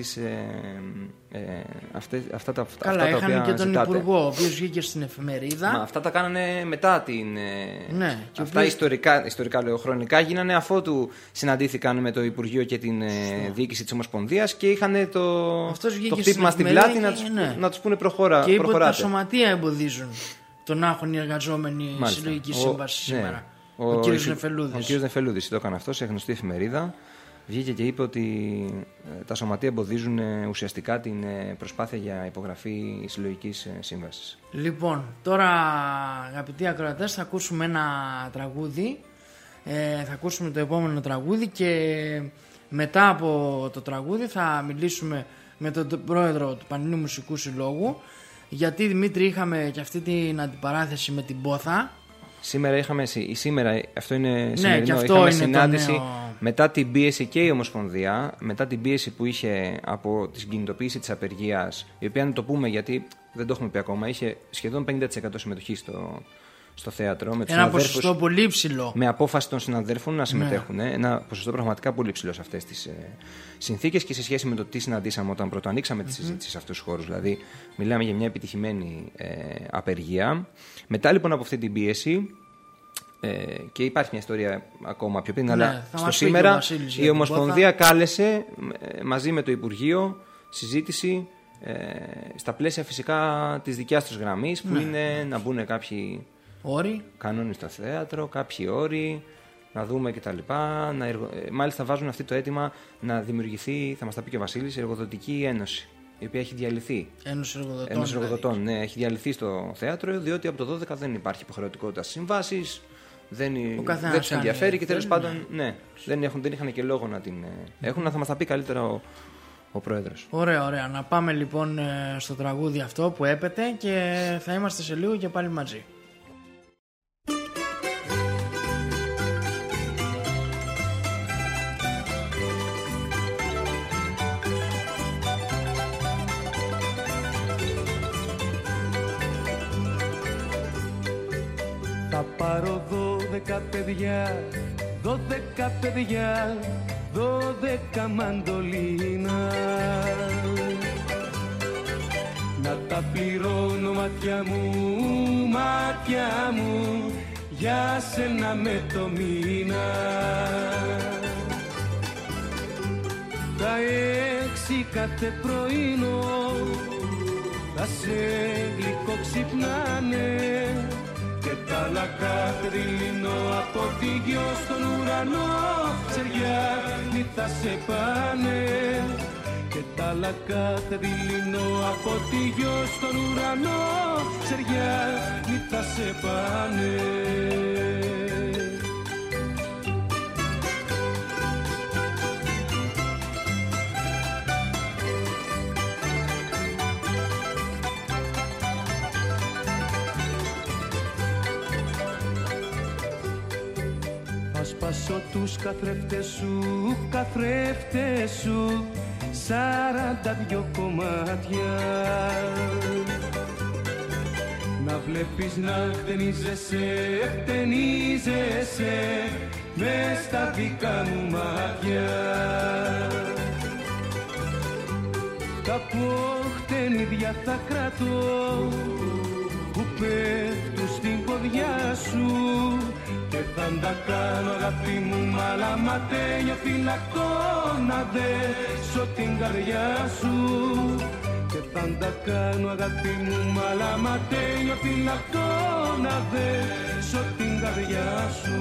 τα Καλά, οποία είχαν και τον ζητάτε. Υπουργό, ο οποίος βγήκε στην εφημερίδα. Μα αυτά τα κάνανε μετά την. Και αυτά ιστορικά λέω, χρονικά γίνανε αφότου συναντήθηκαν με το Υπουργείο και την διοίκηση της Ομοσπονδίας και είχαν το χτύπημα στην πλάτη να τους πούνε προχωράτε. Και είπε ότι τα σωματεία εμποδίζουν το να έχουν οι εργαζόμενοι συλλογική σύμβαση σήμερα. Ο κύριος Νεφελούδης. Ο κύριος Νεφελούδης το έκανε αυτό σε γνωστή εφημερίδα. Βγήκε και είπε ότι τα σωματεία εμποδίζουν ουσιαστικά την προσπάθεια για υπογραφή συλλογικής σύμβασης. Λοιπόν, τώρα αγαπητοί ακροατές, θα ακούσουμε ένα τραγούδι. Θα ακούσουμε το επόμενο τραγούδι και μετά από το τραγούδι θα μιλήσουμε με τον πρόεδρο του Πανελληνίου Μουσικού Συλλόγου. Γιατί, Δημήτρη, είχαμε και αυτή την αντιπαράθεση με την Πόθα. Σήμερα αυτό είναι σημερινό, είχαμε συνάντηση μετά την πίεση και η Ομοσπονδία, μετά την πίεση που είχε από την κινητοποίηση της απεργίας, η οποία, να το πούμε γιατί δεν το έχουμε πει ακόμα, είχε σχεδόν 50% συμμετοχή στο θέατρο. Με ένα ποσοστό πολύ ψηλό. Με απόφαση των συναδέρφων να συμμετέχουν. Ένα ποσοστό πραγματικά πολύ ψηλό σε αυτές τις συνθήκες και σε σχέση με το τι συναντήσαμε όταν πρώτο ανοίξαμε τη συζήτηση σε αυτούς τους χώρους. Δηλαδή, μιλάμε για μια επιτυχημένη απεργία. Μετά λοιπόν από αυτή την πίεση. Και υπάρχει μια ιστορία ακόμα πιο πριν, αλλά στο σήμερα η Ομοσπονδία κάλεσε μαζί με το Υπουργείο συζήτηση στα πλαίσια φυσικά της δικιάς τους γραμμής που είναι να μπουν κάποιοι κανόνες στο θέατρο, κάποιοι όροι, να δούμε κτλ. Μάλιστα βάζουν αυτό το αίτημα να δημιουργηθεί, θα μας τα πει και ο Βασίλης, η Εργοδοτική Ένωση, η οποία έχει διαλυθεί. Ένωση Εργοδοτών, ναι, έχει διαλυθεί στο θέατρο, διότι από το 12 δεν υπάρχει υποχρεωτικότητα στις συμβάσεις, δεν τους ενδιαφέρει και τέλος πάντων δεν είχαν και λόγο να την έχουν. Θα μας τα πει καλύτερα ο Πρόεδρος. Ωραία. Να πάμε λοιπόν στο τραγούδι αυτό που έπεται και θα είμαστε σε λίγο και πάλι μαζί. Θα πάρω 12 παιδιά, 12 παιδιά, 12 μαντολίνα, να τα πληρώνω μάτια μου, για σένα με το μήνα. Τα 6 κάθε πρωινό θα σε γλυκό ξυπνάνε και τα άλλα κάθε δειλινό από τη γιο στον ουρανό ξεριάνι θα σε πάνε. Και τα άλλα κάθε δειλινό από τη γιο στον ουρανό ξεριάνι θα σε πάνε. Θα σπάσω τους καθρέφτες σου 42 κομμάτια. Να βλέπεις να χτενίζεσαι μες στα δικά μου μάτια. Τα ποχτενίδια θα κρατώ που πέφτουν στην ποδιά σου και θα τα κάνω αγάπη μου μαλαματένιο φυλακτό να δέσω την καρδιά σου. Και θα τα κάνω αγάπη μου μαλαματένιο φυλακτό να δέσω την καρδιά σου.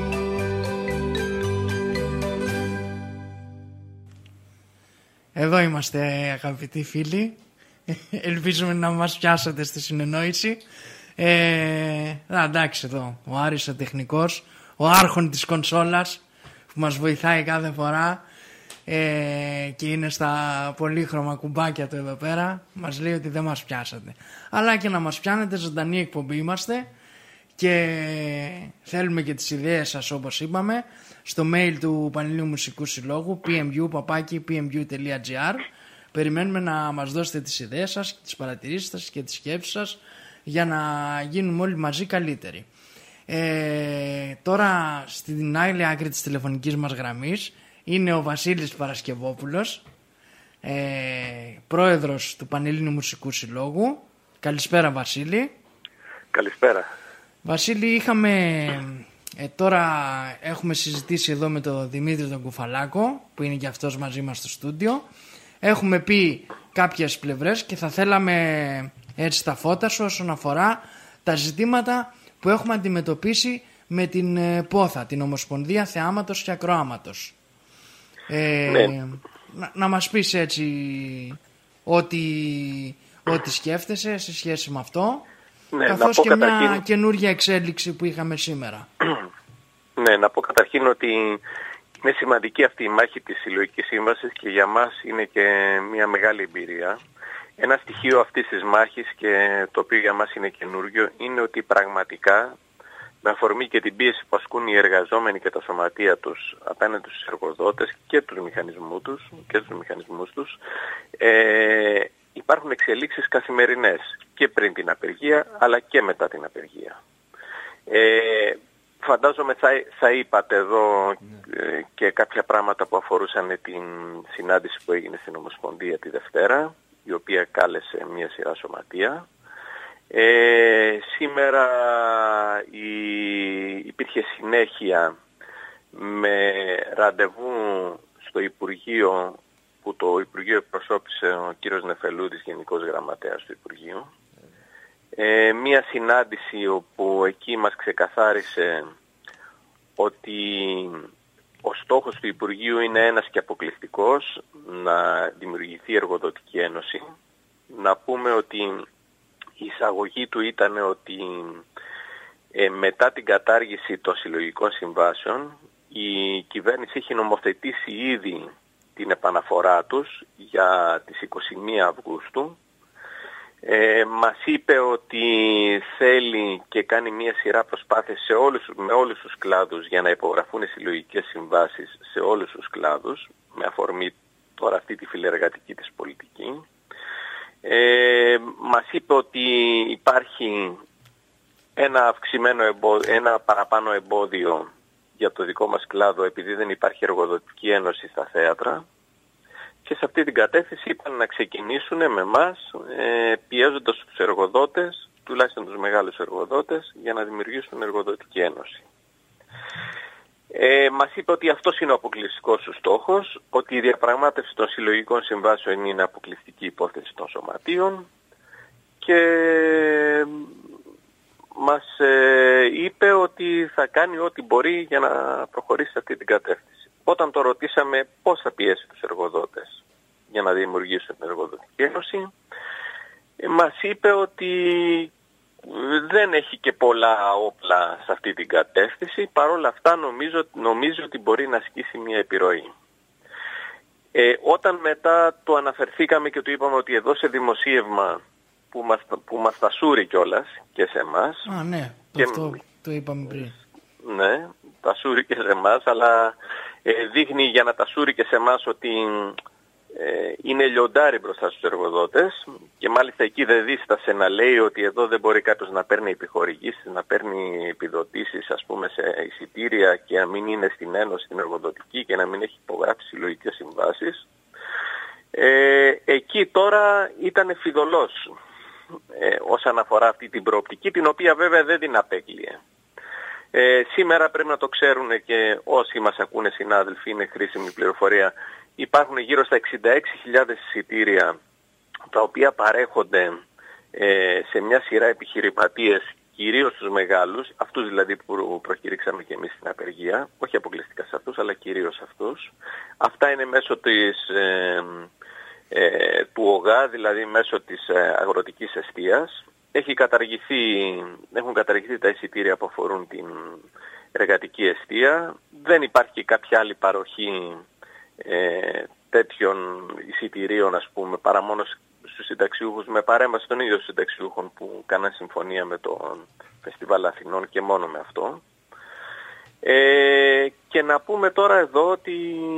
Εδώ είμαστε αγαπητοί φίλοι. Ελπίζουμε να μας πιάσετε στη συνεννόηση. Εντάξει, εδώ ο Άρης ο τεχνικός, ο άρχον της κονσόλας που μας βοηθάει κάθε φορά και είναι στα πολύχρωμα κουμπάκια του εδώ πέρα, μας λέει ότι δεν μας πιάσατε. Αλλά και να μας πιάνετε, ζωντανή εκπομπή είμαστε και θέλουμε και τις ιδέες σας, όπως είπαμε, στο mail του Πανελλήνιου Μουσικού Συλλόγου pmu@pmu.gr. Περιμένουμε να μας δώσετε τις ιδέες σας, τις παρατηρήσεις σας και τις σκέψεις σας για να γίνουμε όλοι μαζί καλύτεροι. Τώρα στην άλλη άκρη της τηλεφωνικής μας γραμμής είναι ο Βασίλης Παρασκευόπουλος, πρόεδρος του Πανελλήνιου Μουσικού Συλλόγου. Καλησπέρα Βασίλη. Καλησπέρα. Βασίλη, τώρα έχουμε συζητήσει εδώ με τον Δημήτρη τον Κουφαλάκο, που είναι και αυτός μαζί μας στο στούντιο. Έχουμε πει κάποιες πλευρές και θα θέλαμε έτσι τα φώτα σου όσον αφορά τα ζητήματα που έχουμε αντιμετωπίσει με την ΠΟΘΑ, την Ομοσπονδία Θεάματος και Ακροάματος. Να μας πεις έτσι ό,τι σκέφτεσαι σε σχέση με αυτό, καθώς και μια καινούργια εξέλιξη που είχαμε σήμερα. Ναι, να πω καταρχήν ότι είναι σημαντική αυτή η μάχη της συλλογικής σύμβασης και για μας είναι και μια μεγάλη εμπειρία. Ένα στοιχείο αυτής της μάχης και το οποίο για μας είναι καινούργιο είναι ότι πραγματικά με αφορμή και την πίεση που ασκούν οι εργαζόμενοι και τα σωματεία τους απέναντι στους εργοδότες και τους μηχανισμούς τους υπάρχουν εξελίξεις καθημερινές και πριν την απεργία αλλά και μετά την απεργία. Φαντάζομαι θα είπατε εδώ και κάποια πράγματα που αφορούσαν την συνάντηση που έγινε στην Ομοσπονδία τη Δευτέρα, η οποία κάλεσε μια σειρά σωματεία. Σήμερα υπήρχε συνέχεια με ραντεβού στο Υπουργείο, που το Υπουργείο εκπροσώπησε ο κύριος Νεφελούδης, Γενικός Γραμματέας του Υπουργείου. Μία συνάντηση όπου εκεί μας ξεκαθάρισε ότι ο στόχος του Υπουργείου είναι ένας και αποκλειστικός, να δημιουργηθεί εργοδοτική ένωση. Να πούμε ότι η εισαγωγή του ήταν ότι μετά την κατάργηση των συλλογικών συμβάσεων η κυβέρνηση έχει νομοθετήσει ήδη την επαναφορά τους για τις 21 Αυγούστου. Μας είπε ότι θέλει και κάνει μια σειρά προσπάθειες με όλους τους κλάδους για να υπογραφούν οι συλλογικές συμβάσεις σε όλους τους κλάδους, με αφορμή τώρα αυτή τη φιλεργατική της πολιτική. Μας είπε ότι υπάρχει ένα παραπάνω εμπόδιο για το δικό μας κλάδο επειδή δεν υπάρχει εργοδοτική ένωση στα θέατρα και σε αυτή την κατεύθυνση είπαν να ξεκινήσουν με εμάς, πιέζοντας τους εργοδότες, τουλάχιστον τους μεγάλους εργοδότες, για να δημιουργήσουν εργοδοτική ένωση. Μας είπε ότι αυτός είναι ο αποκλειστικός του στόχος, ότι η διαπραγμάτευση των συλλογικών συμβάσεων είναι αποκλειστική υπόθεση των σωματείων και μας είπε ότι θα κάνει ό,τι μπορεί για να προχωρήσει σε αυτή την κατεύθυνση. Όταν το ρωτήσαμε πώς θα πιέσει τους εργοδότες για να δημιουργήσουν την εργοδοτική ένωση, μας είπε ότι δεν έχει και πολλά όπλα σε αυτή την κατεύθυνση, παρόλα αυτά νομίζω ότι μπορεί να ασκήσει μια επιρροή. Όταν μετά το αναφερθήκαμε και του είπαμε ότι εδώ σε δημοσίευμα που μας τα σούρει κιόλας και σε εμάς. Ναι, αυτό το είπαμε πριν. Ναι, τα σούρει και σε εμάς, αλλά δείχνει για να τα σούρει και σε εμάς ότι είναι λιοντάρι μπροστά στους εργοδότες και μάλιστα εκεί δεν δίστασε να λέει ότι εδώ δεν μπορεί κάποιος να παίρνει επιχορηγήσεις, να παίρνει επιδοτήσεις ας πούμε σε εισιτήρια και να μην είναι στην ένωση την εργοδοτική και να μην έχει υπογράψει συλλογικές συμβάσεις. Εκεί τώρα ήταν φιδωλός όσον αφορά αυτή την προοπτική, την οποία βέβαια δεν την απέκλειε. Σήμερα πρέπει να το ξέρουν και όσοι μας ακούνε συνάδελφοι, είναι χρήσιμη πληροφορία. Υπάρχουν γύρω στα 66.000 εισιτήρια τα οποία παρέχονται σε μια σειρά επιχειρηματίες, κυρίως τους μεγάλους, αυτούς δηλαδή που προκηρύξαμε και εμείς στην απεργία, όχι αποκλειστικά σε αυτούς αλλά κυρίως αυτούς. Αυτά είναι μέσω του ΟΓΑ, δηλαδή μέσω της αγροτικής εστίας. Έχουν καταργηθεί τα εισιτήρια που αφορούν την εργατική εστία. Δεν υπάρχει κάποια άλλη παροχή τέτοιων εισιτηρίων ας πούμε παρά μόνο στους συνταξιούχους, με παρέμβαση των ίδιων συνταξιούχων που κάναν συμφωνία με το Φεστιβάλ Αθηνών και μόνο με αυτό. Και να πούμε τώρα εδώ ότι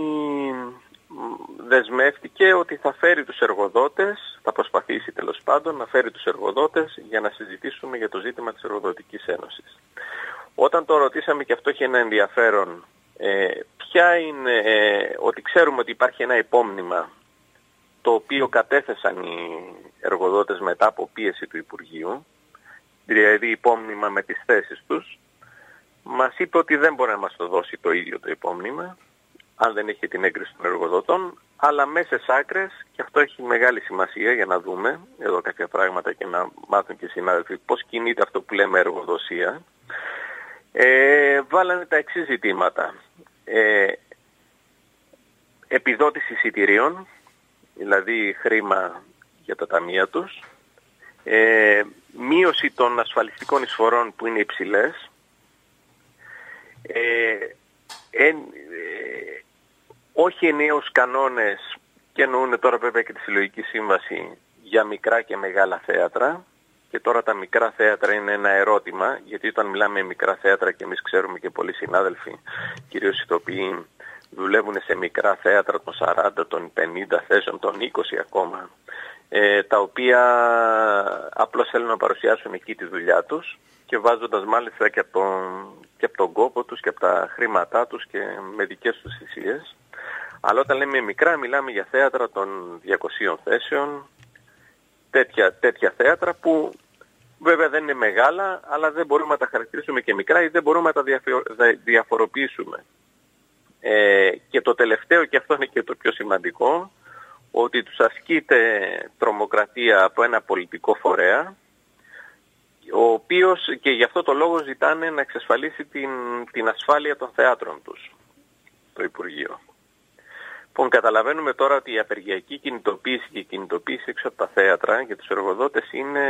δεσμεύτηκε ότι θα φέρει τους εργοδότες, θα προσπαθήσει τέλος πάντων να φέρει τους εργοδότες για να συζητήσουμε για το ζήτημα της Εργοδοτικής Ένωσης. Όταν το ρωτήσαμε, και αυτό έχει ένα ενδιαφέρον, ποια είναι, ότι ξέρουμε ότι υπάρχει ένα υπόμνημα το οποίο κατέθεσαν οι εργοδότες μετά από πίεση του Υπουργείου, δηλαδή υπόμνημα με τις θέσεις τους, μας είπε ότι δεν μπορεί να μας το δώσει το ίδιο το υπόμνημα, αν δεν έχει την έγκριση των εργοδοτών, αλλά μέσα σε άκρες, και αυτό έχει μεγάλη σημασία για να δούμε εδώ κάποια πράγματα και να μάθουν και οι συνάδελφοι πώς κινείται αυτό που λέμε εργοδοσία, βάλανε τα εξής ζητήματα. Επιδότηση εισιτηρίων, δηλαδή χρήμα για τα ταμεία τους, μείωση των ασφαλιστικών εισφορών που είναι υψηλές, όχι ενιαίους κανόνες, και εννοούν τώρα βέβαια και τη συλλογική σύμβαση για μικρά και μεγάλα θέατρα. Και τώρα τα μικρά θέατρα είναι ένα ερώτημα, γιατί όταν μιλάμε για μικρά θέατρα, και εμείς ξέρουμε και πολλοί συνάδελφοι, κυρίως ηθοποιοί, δουλεύουν σε μικρά θέατρα των 40, των 50 θέσεων, των 20 ακόμα, τα οποία απλώς θέλουν να παρουσιάσουν εκεί τη δουλειά τους και βάζοντας μάλιστα και από τον κόπο τους και από τα χρήματά τους και με δικές τους θυσίες. Αλλά όταν λέμε μικρά, μιλάμε για θέατρα των 200 θέσεων, τέτοια θέατρα που βέβαια δεν είναι μεγάλα, αλλά δεν μπορούμε να τα χαρακτηρίσουμε και μικρά ή δεν μπορούμε να τα διαφοροποιήσουμε. Και το τελευταίο, και αυτό είναι και το πιο σημαντικό, ότι τους ασκείται τρομοκρατία από ένα πολιτικό φορέα, ο οποίος και γι' αυτό το λόγο ζητάνε να εξασφαλίσει την ασφάλεια των θεάτρων τους, το Υπουργείο. Λοιπόν, καταλαβαίνουμε τώρα ότι η απεργιακή κινητοποίηση και η κινητοποίηση έξω από τα θέατρα για τους εργοδότες είναι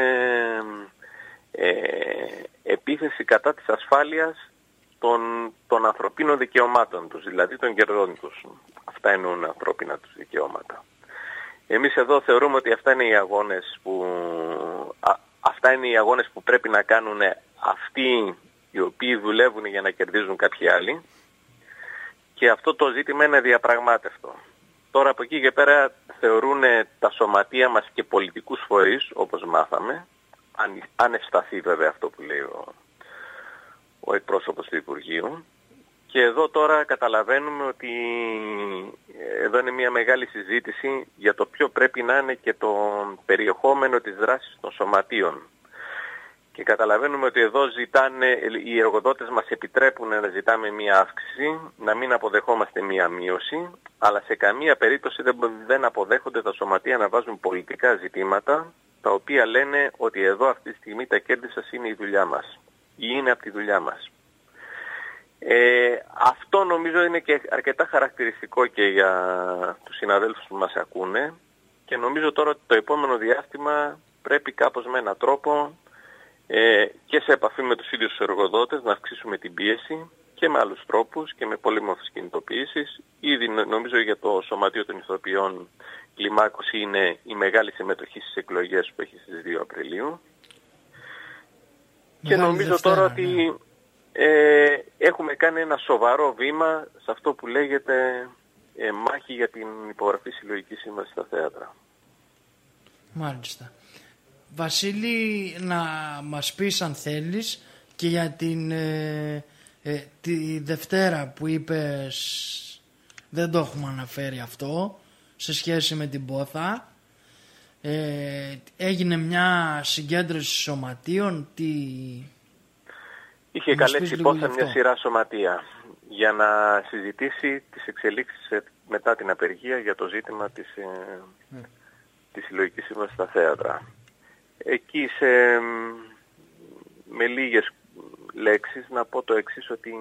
επίθεση κατά της ασφάλειας των ανθρωπίνων δικαιωμάτων τους, δηλαδή των κερδών τους. Αυτά εννοούν ανθρώπινα τους δικαιώματα. Εμείς εδώ θεωρούμε ότι αυτά είναι οι αγώνες που πρέπει να κάνουν αυτοί οι οποίοι δουλεύουν για να κερδίζουν κάποιοι άλλοι, και αυτό το ζήτημα είναι διαπραγμάτευτο. Τώρα από εκεί και πέρα θεωρούν τα σωματεία μας και πολιτικούς φορείς, όπως μάθαμε, αν ευσταθεί βέβαια αυτό που λέει ο εκπρόσωπος του Υπουργείου, Και εδώ τώρα καταλαβαίνουμε ότι εδώ είναι μια μεγάλη συζήτηση για το ποιο πρέπει να είναι και το περιεχόμενο της δράσης των σωματείων. Και καταλαβαίνουμε ότι εδώ οι εργοδότες μας επιτρέπουν να ζητάμε μια αύξηση, να μην αποδεχόμαστε μια μείωση, αλλά σε καμία περίπτωση δεν αποδέχονται τα σωματεία να βάζουν πολιτικά ζητήματα, τα οποία λένε ότι εδώ αυτή τη στιγμή τα κέρδη σας είναι η δουλειά μας ή είναι από τη δουλειά μας. Αυτό νομίζω είναι και αρκετά χαρακτηριστικό και για τους συναδέλφους που μας ακούνε, και νομίζω τώρα ότι το επόμενο διάστημα πρέπει κάπως με έναν τρόπο και σε επαφή με τους ίδιους τους εργοδότες να αυξήσουμε την πίεση και με άλλους τρόπους και με πολύμορφες κινητοποιήσεις. Ήδη νομίζω για το Σωματείο των Ηθοποιών κλιμάκωση είναι η μεγάλη συμμετοχή στις εκλογές που έχει στις 2 Απριλίου. Και νομίζω Δευτέρα, τώρα ότι έχουμε κάνει ένα σοβαρό βήμα σε αυτό που λέγεται μάχη για την υπογραφή συλλογικής σύμβασης στα θέατρα. Μάλιστα. Βασίλη, να μας πεις αν θέλεις και για τη Δευτέρα που είπες, δεν το έχουμε αναφέρει αυτό, σε σχέση με την Πόθα. Έγινε μια συγκέντρωση σωματείων. Είχε καλέσει η Πόθα μια σειρά σωματεία για να συζητήσει τις εξελίξεις μετά την απεργία για το ζήτημα της συλλογικής σύμβασης στα θέατρα. Εκεί με λίγες λέξεις να πω το εξής, ότι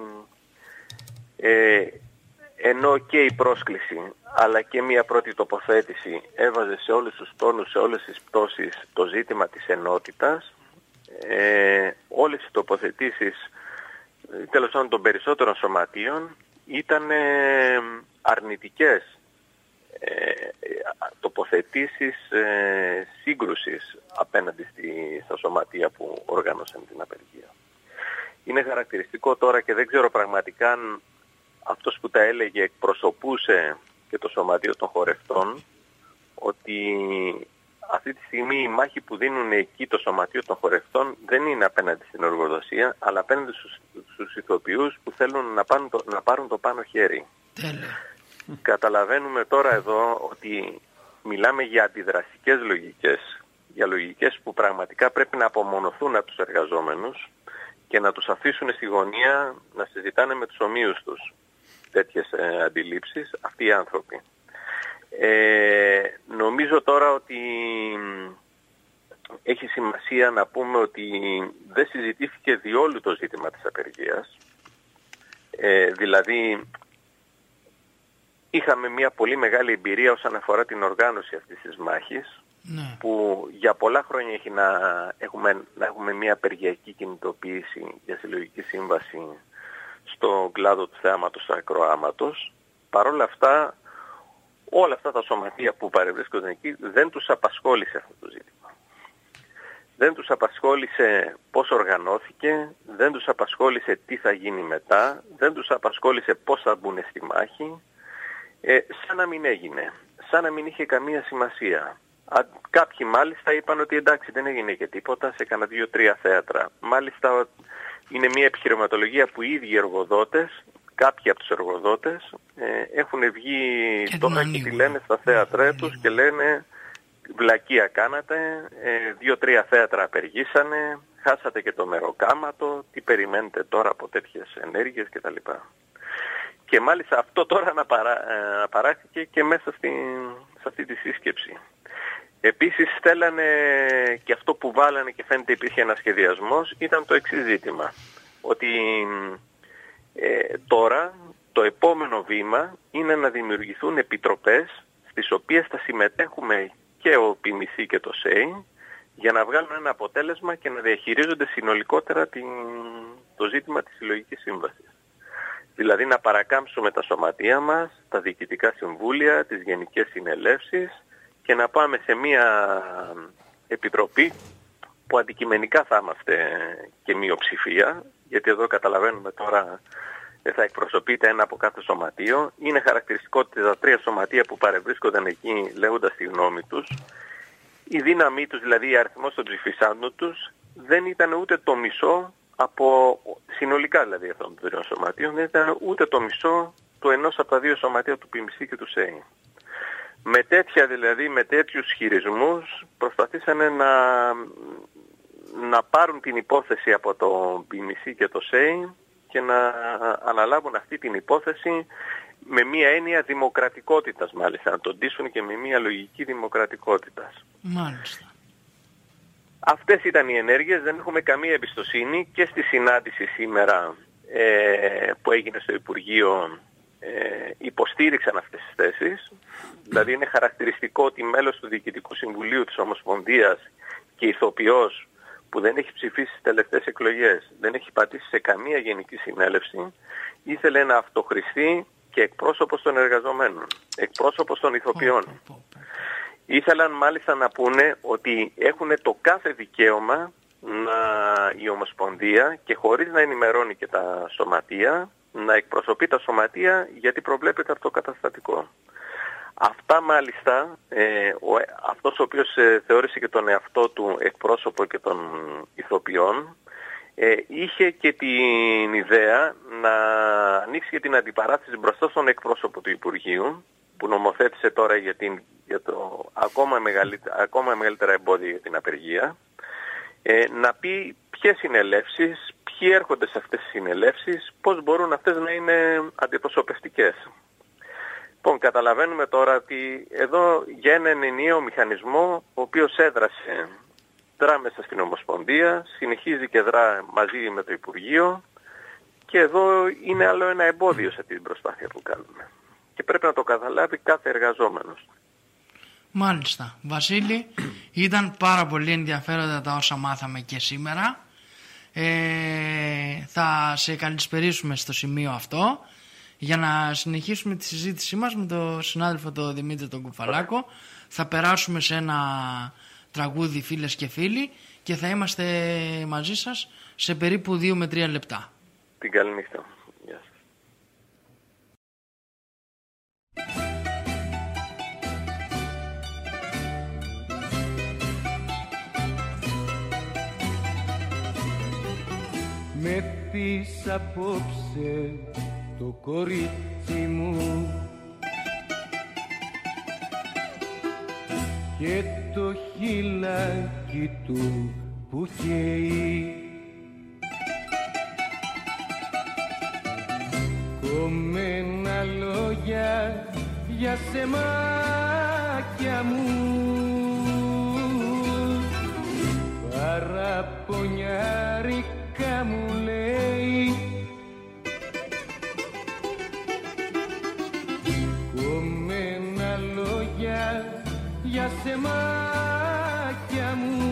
ενώ και η πρόσκληση αλλά και μια πρώτη τοποθέτηση έβαζε σε όλους τους τόνους, σε όλες τις πτώσεις το ζήτημα της ενότητας, όλες οι τοποθετήσεις, τέλος πάντων των περισσότερων σωματείων, ήταν αρνητικές τοποθετήσεις σύγκρουσης απέναντι στα σωματεία που οργάνωσαν την απεργία. Είναι χαρακτηριστικό τώρα, και δεν ξέρω πραγματικά αν αυτός που τα έλεγε εκπροσωπούσε και το Σωματείο των Χορευτών, ότι αυτή τη στιγμή η μάχη που δίνουν εκεί το Σωματείο των Χορευτών δεν είναι απέναντι στην εργοδοσία, αλλά απέναντι στους ηθοποιούς που θέλουν να πάρουν το πάνω χέρι. Καταλαβαίνουμε τώρα εδώ ότι μιλάμε για αντιδραστικές λογικές, για λογικές που πραγματικά πρέπει να απομονωθούν από τους εργαζόμενους και να τους αφήσουν στη γωνία να συζητάνε με τους ομοίους τους τέτοιες αντιλήψεις αυτοί οι άνθρωποι. Νομίζω τώρα ότι έχει σημασία να πούμε ότι δεν συζητήθηκε διόλου το ζήτημα της απεργίας. Δηλαδή είχαμε μια πολύ μεγάλη εμπειρία όσον αφορά την οργάνωση αυτής της μάχης, που για πολλά χρόνια έχει να έχουμε μια απεργιακή κινητοποίηση για συλλογική σύμβαση στον κλάδο του θέαματος του ακροάματος. Παρ' όλα αυτά, όλα αυτά τα σωματεία που παρευρίσκονται εκεί δεν τους απασχόλησε αυτό το ζήτημα. Δεν τους απασχόλησε πώς οργανώθηκε, δεν τους απασχόλησε τι θα γίνει μετά, δεν τους απασχόλησε πώς θα μπουν στη μάχη, σαν να μην έγινε, σαν να μην είχε καμία σημασία. Κάποιοι μάλιστα είπαν ότι εντάξει, δεν έγινε και τίποτα, σε κανένα 2-3 θέατρα. Μάλιστα είναι μια επιχειρηματολογία που οι ίδιοι εργοδότες, κάποιοι από τους εργοδότες, έχουν βγει τώρα και τη λένε στα θέατρά τους και λένε βλακεία κάνατε, 2-3 θέατρα απεργήσανε, χάσατε και το μεροκάματο, τι περιμένετε τώρα από τέτοιες ενέργειες κτλ. Και μάλιστα αυτό τώρα αναπαράχθηκε και μέσα σε αυτή τη σύσκεψη. Επίσης θέλανε, και αυτό που βάλανε και φαίνεται υπήρχε ένας σχεδιασμός, ήταν το εξής ζήτημα. Ότι τώρα το επόμενο βήμα είναι να δημιουργηθούν επιτροπές στις οποίες θα συμμετέχουμε και ο ΠΜΣ και το ΣΕΙ για να βγάλουν ένα αποτέλεσμα και να διαχειρίζονται συνολικότερα το ζήτημα της συλλογικής σύμβασης. Δηλαδή να παρακάμψουμε τα σωματεία μας, τα διοικητικά συμβούλια, τις γενικές συνελεύσεις και να πάμε σε μια επιτροπή που αντικειμενικά θα είμαστε και μειοψηφία, γιατί εδώ καταλαβαίνουμε τώρα θα εκπροσωπείται ένα από κάθε σωματείο. Είναι χαρακτηριστικό ότι τα 3 σωματεία που παρευρίσκονταν εκεί λέγοντας τη γνώμη τους, η δύναμή τους, δηλαδή η αριθμός των ψηφισάντων τους, δεν ήταν ούτε το μισό συνολικά δηλαδή αυτών των 3 σωματείων δεν ήταν ούτε το μισό του ενός από τα 2 σωματεία του PMC και του ΣΕΙ. Με τέτοιους χειρισμούς προσπαθήσανε να πάρουν την υπόθεση από το PMC και το ΣΕΙ και να αναλάβουν αυτή την υπόθεση με μία έννοια δημοκρατικότητας, μάλιστα, να τον ντύσουν και με μία λογική δημοκρατικότητας. Μάλιστα. Αυτές ήταν οι ενέργειες, δεν έχουμε καμία εμπιστοσύνη και στη συνάντηση σήμερα που έγινε στο Υπουργείο υποστήριξαν αυτές τις θέσεις. Δηλαδή είναι χαρακτηριστικό ότι μέλος του Διοικητικού Συμβουλίου της Ομοσπονδίας και ηθοποιός που δεν έχει ψηφίσει στις τελευταίες εκλογές, δεν έχει πατήσει σε καμία γενική συνέλευση, ήθελε να αυτοχρηστεί και εκπρόσωπος των εργαζομένων, εκπρόσωπος των ηθοποιών. Ήθελαν μάλιστα να πούνε ότι έχουν το κάθε δικαίωμα η Ομοσπονδία και χωρίς να ενημερώνει και τα σωματεία, να εκπροσωπεί τα σωματεία γιατί προβλέπεται αυτό το καταστατικό. Αυτά μάλιστα, αυτός ο οποίος θεώρησε και τον εαυτό του εκπρόσωπο και των ηθοποιών, είχε και την ιδέα να ανοίξει και την αντιπαράθεση μπροστά στον εκπρόσωπο του Υπουργείου, που νομοθέτησε τώρα για το ακόμα μεγαλύτερα εμπόδια για την απεργία, να πει ποιες συνελεύσεις, ποιοι έρχονται σε αυτές τις συνελεύσεις, πώς μπορούν αυτές να είναι αντιπροσωπευτικές. Λοιπόν, καταλαβαίνουμε τώρα ότι εδώ για έναν ενιαίο μηχανισμό, ο οποίος δρά μέσα στην Ομοσπονδία, συνεχίζει και δρά μαζί με το Υπουργείο και εδώ είναι άλλο ένα εμπόδιο σε αυτή την προσπάθεια που κάνουμε. Και πρέπει να το καταλάβει κάθε εργαζόμενος. Μάλιστα. Βασίλη, ήταν πάρα πολύ ενδιαφέροντα τα όσα μάθαμε και σήμερα. Θα σε καλησπερίσουμε στο σημείο αυτό για να συνεχίσουμε τη συζήτησή μας με τον συνάδελφο τον Δημήτρη τον Κουφαλάκο. Θα περάσουμε σε ένα τραγούδι, φίλες και φίλοι, και θα είμαστε μαζί σας σε περίπου 2 με 3 λεπτά. Την καλή νύχτα. Γεια σας. Με πεις απόψε το κορίτσι μου και το χειλάκι του που καίει, κομμένα λόγια για σεμάκια μου, παραπονιάρικα μου λέει, κομμένα λόγια για σεμάκια μου,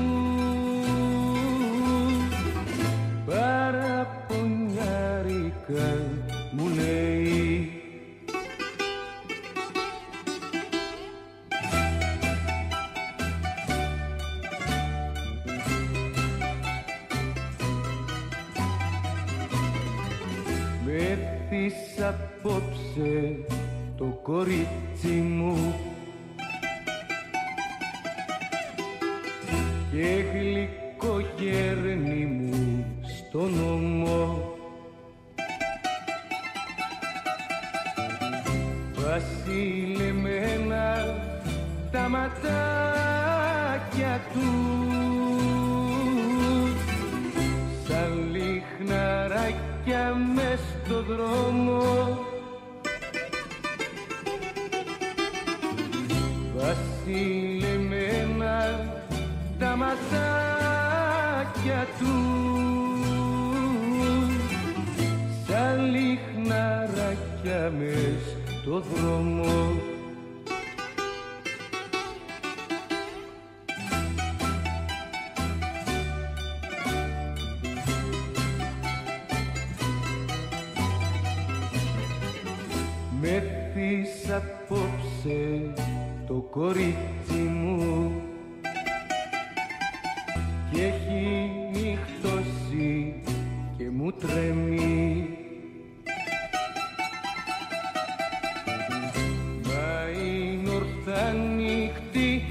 παραπονιάρικα μου λέει. Με πεις απόψε το κορίτσι μου και γλυκογέρνη μου στον ώμο, βασιλεμένα τα ματάκια του, σαν λιχναράκια μες στο δρόμο, βασιλεμένα τα ματάκια του, σαν λιχναράκια μες στο δρόμο. Με πεις απόψε το κορίτσι μου και έχει νυχτώσει και μου τρέμει, μα είναι ορθά νύχτη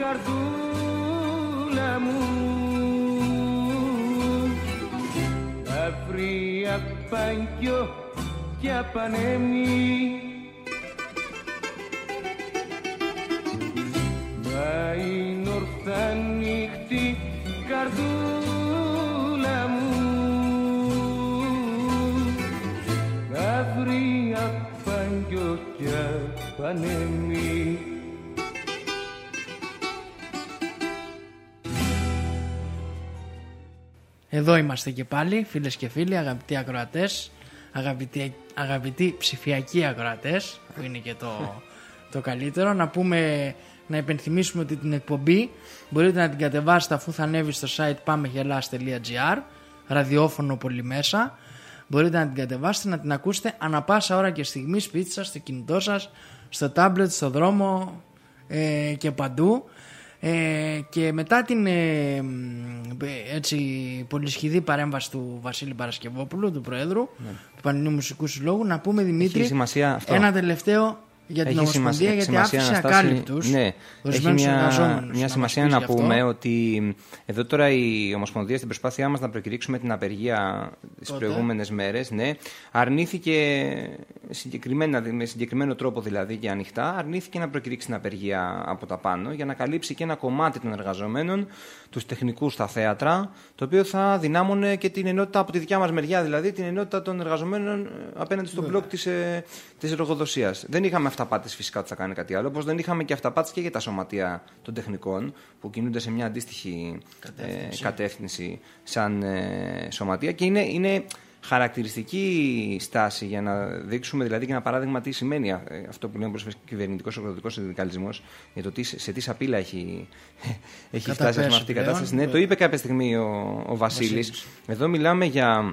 καρδούλα μου, πάνκιο και απανέμει. Μα είναι ορθά νύχτη καρδούλα μου, θα βρει απάνκιο και απανέμει. Εδώ είμαστε και πάλι, φίλες και φίλοι, αγαπητοί ακροατές, αγαπητοί ψηφιακοί ακροατές, που είναι και το καλύτερο. Να υπενθυμίσουμε ότι την εκπομπή μπορείτε να την κατεβάσετε αφού θα ανέβει στο site pamehelaas.gr, ραδιόφωνο πολυμέσα. Μπορείτε να την κατεβάσετε, να την ακούσετε ανα πάσα ώρα και στιγμή, σπίτι σας, στο κινητό σας, στο τάμπλετ, στο δρόμο και παντού. Και μετά την έτσι πολυσχηδή παρέμβαση του Βασίλη Παρασκευόπουλου, του Προέδρου του Πανελληνίου Μουσικού Συλλόγου, να πούμε, Δημήτρη, ένα τελευταίο για την Ομοσπονδία, γιατί άφησε ακάλυπτους ορισμένους εργαζόμενους. Μια σημασία να πούμε ότι εδώ τώρα η Ομοσπονδία, στην προσπάθειά μας να προκηρύξουμε την απεργία τις προηγούμενες μέρες, αρνήθηκε με συγκεκριμένο τρόπο δηλαδή και ανοιχτά, αρνήθηκε να προκηρύξει την απεργία από τα πάνω για να καλύψει και ένα κομμάτι των εργαζομένων, τους τεχνικούς στα θέατρα, το οποίο θα δυνάμωνε και την ενότητα από τη δικιά μας μεριά, δηλαδή την ενότητα των εργαζομένων απέναντι στον μπλοκ της εργοδοσίας. Δεν είχαμε αυταπάτες φυσικά ότι θα κάνει κάτι άλλο, όπως δεν είχαμε και αυταπάτες και για τα σωματεία των τεχνικών που κινούνται σε μια αντίστοιχη κατεύθυνση σαν σωματεία, και είναι χαρακτηριστική στάση για να δείξουμε δηλαδή και ένα παράδειγμα τι σημαίνει αυτό που λέμε κυβερνητικός αγροτικός συνδικαλισμός, για το σε τι σαπίλα έχει φτάσει αυτή η κατάσταση. Ναι, το είπε κάποια στιγμή ο Βασίλης. Εδώ μιλάμε για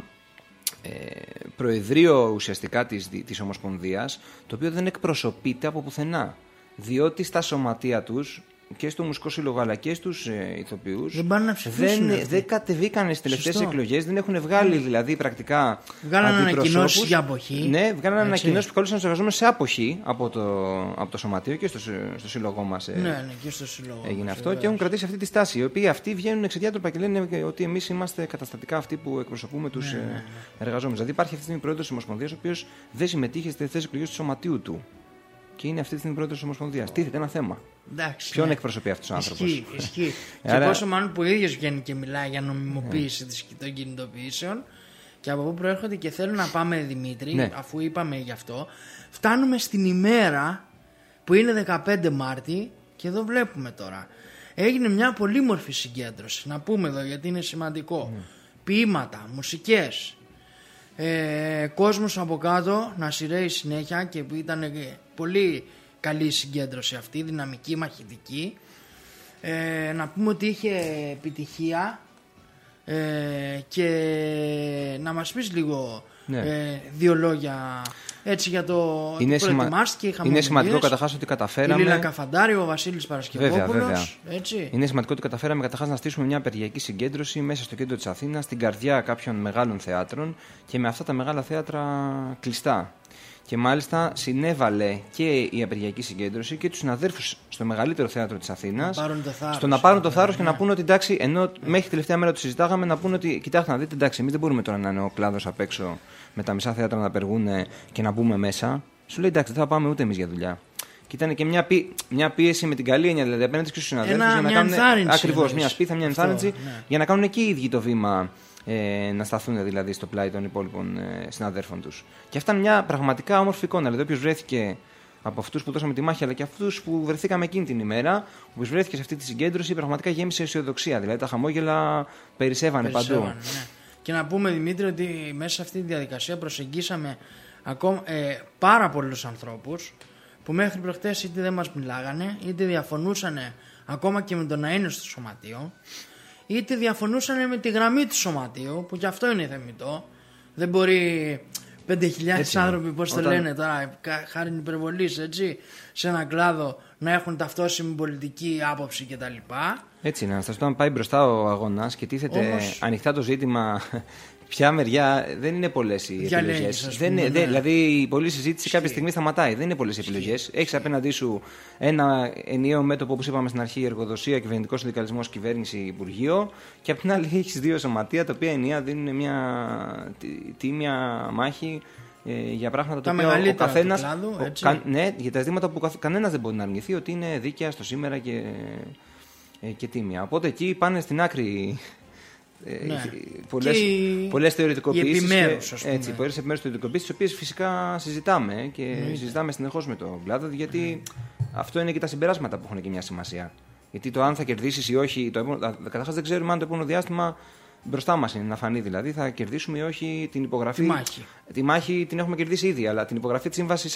προεδρείο ουσιαστικά της Ομοσπονδίας, το οποίο δεν εκπροσωπείται από πουθενά, διότι στα σωματεία τους και στο Μουσικό Σύλλογο αλλά και στους ηθοποιούς δεν κατεβήκαν στις τελευταίες εκλογές, δεν έχουν βγάλει δηλαδή πρακτικά. Βγάλαν ανακοινώσεις για αποχή. Ναι, βγάλαν ανακοινώσεις που καλούσαν τους εργαζόμενους σε αποχή από το σωματείο και στο σύλλογό μας. Ναι, και στο σύλλογο έγινε αυτό, και έχουν κρατήσει αυτή τη στάση. Οι οποίοι αυτοί βγαίνουν εξαιτιάτροπα και λένε ότι εμείς είμαστε καταστατικά αυτοί που εκπροσωπούμε τους εργαζόμενους. Δηλαδή υπάρχει αυτή τη στιγμή πρόεδρος της Ομοσπονδίας, ο οποίος δεν συμμετείχε στις τελευταίες εκλογές του σωματείου του. Και είναι αυτή τη στιγμή πρόεδρος της Ομοσπονδίας. Τίθεται ένα θέμα. Ποιον εκπροσωπεί αυτός ο άνθρωπος? Ισχύει. Και πόσο μάλλον που ο ίδιος βγαίνει και μιλάει για νομιμοποίηση των κινητοποιήσεων. Και από πού προέρχονται, και θέλω να πάμε, Δημήτρη, αφού είπαμε γι' αυτό, φτάνουμε στην ημέρα που είναι 15 Μάρτη, και εδώ βλέπουμε τώρα. Έγινε μια πολύμορφη συγκέντρωση. Να πούμε εδώ, γιατί είναι σημαντικό. Ποίηματα, μουσικές. Κόσμος από κάτω να σειραίει συνέχεια, και ήταν πολύ καλή συγκέντρωση αυτή, δυναμική, μαχητική. Να πούμε ότι είχε επιτυχία, και να μας πεις λίγο δύο λόγια έτσι για το ότι προετοιμάστηκε. Είναι σημαντικό καταρχάς ότι καταφέραμε. Η Λίλα Καφαντάρη, ο Βασίλης Παρασκευόπουλος. Έτσι. Είναι σημαντικό ότι καταφέραμε καταρχάς να στήσουμε μια απεργιακή συγκέντρωση μέσα στο κέντρο της Αθήνας, στην καρδιά κάποιων μεγάλων θεάτρων, και με αυτά τα μεγάλα θέατρα κλειστά. Και μάλιστα συνέβαλε και η απεργιακή συγκέντρωση και τους συναδέρφους στο μεγαλύτερο θέατρο της Αθήνας στο να πάρουν το θάρρος και να πούνε ότι εντάξει, ενώ μέχρι τελευταία μέρα το συζητάγαμε, να πούνε ότι κοιτάξτε να δείτε, εντάξει, εμείς δεν μπορούμε τώρα να είναι ο κλάδος απ' έξω με τα μισά θέατρα να απεργούν και να μπούμε μέσα. Σου λέει εντάξει, δεν θα πάμε ούτε εμείς για δουλειά. Και ήταν και μια πίεση με την καλή έννοια, δηλαδή απέναντι στους συναδέλφους για να κάνουν. Ακριβώς, μια σπίθα, μια ενθάρρυνση για να κάνουν και οι ίδιοι το βήμα. Να σταθούν δηλαδή στο πλάι των υπόλοιπων συναδέρφων τους. Και αυτά είναι μια πραγματικά όμορφη εικόνα. Δηλαδή, όποιος βρέθηκε από αυτούς που δώσαμε τη μάχη, αλλά και αυτούς που βρεθήκαμε εκείνη την ημέρα, όποιος βρέθηκε σε αυτή τη συγκέντρωση, πραγματικά γέμισε αισιοδοξία. Δηλαδή, τα χαμόγελα περισσεύανε παντού. Ναι. Και να πούμε, Δημήτρη, ότι μέσα σε αυτή τη διαδικασία προσεγγίσαμε ακόμα πάρα πολλούς ανθρώπους που μέχρι προχτές είτε δεν μας μιλάγανε, είτε διαφωνούσαν ακόμα και με το να είναι στο σωματείο, είτε διαφωνούσαν με τη γραμμή του σωματείου, που και αυτό είναι θεμιτό. Δεν μπορεί 5.000 άνθρωποι, πώς το λένε τώρα, χάρη υπερβολής, έτσι, σε έναν κλάδο να έχουν ταυτόσιμη πολιτική άποψη κτλ. Έτσι είναι, Αναστασία, όταν πάει μπροστά ο αγώνας και τίθεται ανοιχτά το ζήτημα Ποια μεριά, δεν είναι πολλές οι επιλογές. Δηλαδή η πολλή συζήτηση κάποια στιγμή σταματάει. Δεν είναι πολλές οι επιλογές. Έχεις απέναντί σου ένα ενιαίο μέτωπο, όπως είπαμε στην αρχή, εργοδοσία, κυβερνητικός συνδικαλισμός, κυβέρνηση, υπουργείο. Και απ' την άλλη έχεις δύο σωματεία τα οποία ενιαία δίνουν μια τίμια μάχη για πράγματα τα οποία ο καθένας. Ναι, για τα ζητήματα που κανένας δεν μπορεί να αρνηθεί ότι είναι δίκαια στο σήμερα και τίμια. Οπότε εκεί πάνε στην άκρη. Ναι. Πολλές θεωρητικοποιήσεις, πολλές επιμέρους θεωρητικοποιήσεις, τις οποίες φυσικά συζητάμε και συζητάμε συνεχώς με τον κλάδο, γιατί αυτό είναι και τα συμπεράσματα που έχουν και μια σημασία. Γιατί το αν θα κερδίσεις ή όχι, καταρχάς δεν ξέρουμε αν το επόμενο διάστημα μπροστά μας είναι να φανεί, δηλαδή θα κερδίσουμε ή όχι την υπογραφή. Τη μάχη την έχουμε κερδίσει ήδη, αλλά την υπογραφή της σύμβασης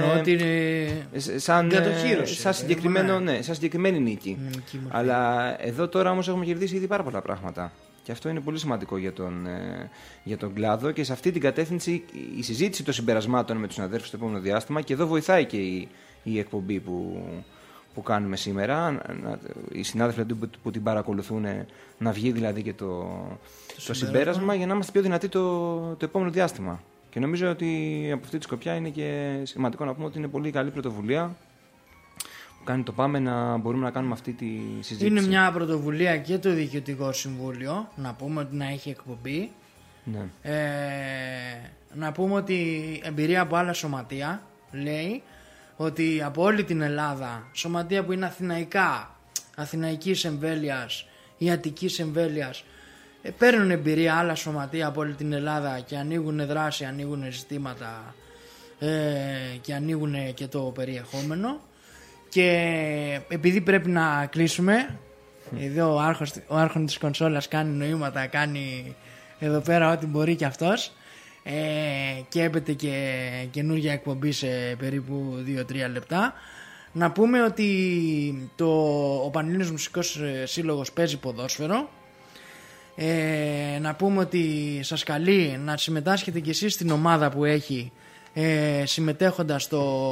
σαν συγκεκριμένη νίκη. Αλλά εδώ τώρα όμως έχουμε κερδίσει ήδη πάρα πολλά πράγματα. Και αυτό είναι πολύ σημαντικό για τον κλάδο, και σε αυτή την κατεύθυνση η συζήτηση των συμπερασμάτων με τους συναδέλφους στο επόμενο διάστημα, και εδώ βοηθάει και η εκπομπή που κάνουμε σήμερα, οι συνάδελφοι που την παρακολουθούν, να βγει δηλαδή και το συμπέρασμα, για να είμαστε πιο δυνατοί το επόμενο διάστημα. Και νομίζω ότι από αυτή τη σκοπιά είναι και σημαντικό να πούμε ότι είναι πολύ καλή πρωτοβουλία που κάνει το Πάμε να μπορούμε να κάνουμε αυτή τη συζήτηση. Είναι μια πρωτοβουλία και το Διοικητικό Συμβούλιο, να πούμε ότι να έχει εκπομπή. Ναι. Να πούμε ότι εμπειρία από άλλα σωματεία λέει ότι από όλη την Ελλάδα, σωματεία που είναι αθηναϊκής εμβέλειας ή αττικής εμβέλειας, παίρνουν εμπειρία άλλα σωματεία από όλη την Ελλάδα και ανοίγουν δράση, ανοίγουν ζητήματα και ανοίγουν και το περιεχόμενο. Και επειδή πρέπει να κλείσουμε, εδώ ο άρχον της κονσόλας κάνει νοήματα, κάνει εδώ πέρα ό,τι μπορεί και αυτός, και έπεται και καινούργια εκπομπή σε περίπου 2-3 λεπτά. Να πούμε ότι ο Πανελλήνιος Μουσικός Σύλλογος παίζει ποδόσφαιρο. Να πούμε ότι σας καλεί να συμμετάσχετε κι εσείς στην ομάδα που έχει, συμμετέχοντας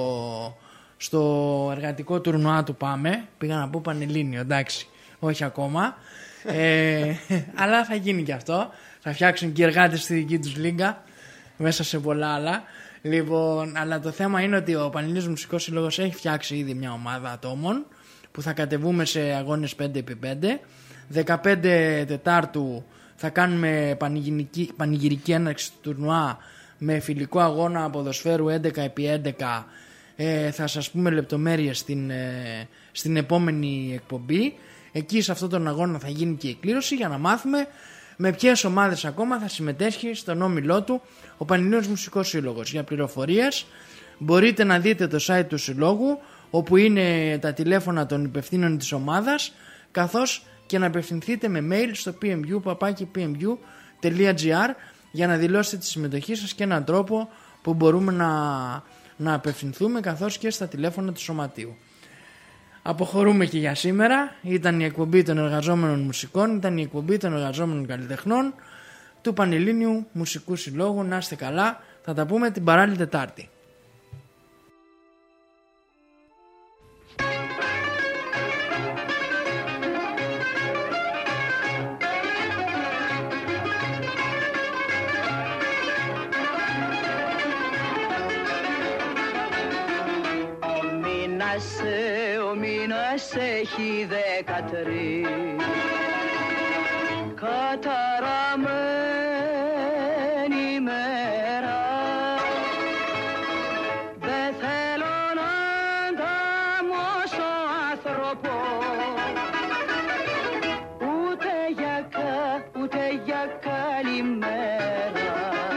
στο εργατικό τουρνουά του Πάμε. Πήγα να πω Πανελλήνιο, εντάξει, όχι ακόμα, αλλά θα γίνει και αυτό. Θα φτιάξουν και οι εργάτες στη δική τους λίγκα, μέσα σε πολλά άλλα. Λοιπόν, αλλά το θέμα είναι ότι ο Πανελλήνιος Μουσικός Σύλλογος έχει φτιάξει ήδη μια ομάδα ατόμων που θα κατεβούμε σε αγώνες 5x5. 15 Τετάρτου θα κάνουμε πανηγυρική έναρξη του τουρνουά με φιλικό αγώνα ποδοσφαίρου 11x11. Θα σας πούμε λεπτομέρειες στην επόμενη εκπομπή. Εκεί σε αυτόν τον αγώνα θα γίνει και η κλήρωση για να μάθουμε με ποιες ομάδες ακόμα θα συμμετέχει στον όμιλό του ο Πανελλήνιος Μουσικός Σύλλογος. Για πληροφορίες μπορείτε να δείτε το site του Συλλόγου, όπου είναι τα τηλέφωνα των υπευθύνων της ομάδας, καθώς και να απευθυνθείτε με mail στο pmu@pmu.gr για να δηλώσετε τη συμμετοχή σας και έναν τρόπο που μπορούμε να απευθυνθούμε, καθώς και στα τηλέφωνα του Σωματείου. Αποχωρούμε και για σήμερα. Ήταν η εκπομπή των εργαζόμενων μουσικών, ήταν η εκπομπή των εργαζόμενων καλλιτεχνών του Πανελλήνιου Μουσικού Συλλόγου. Να είστε καλά, θα τα πούμε την παράλληλη Τετάρτη. Ο μήνας έχει 13, καταραμένη μέρα. Δεν θέλω να ανταμώσω άνθρωπο, ούτε για καλημέρα.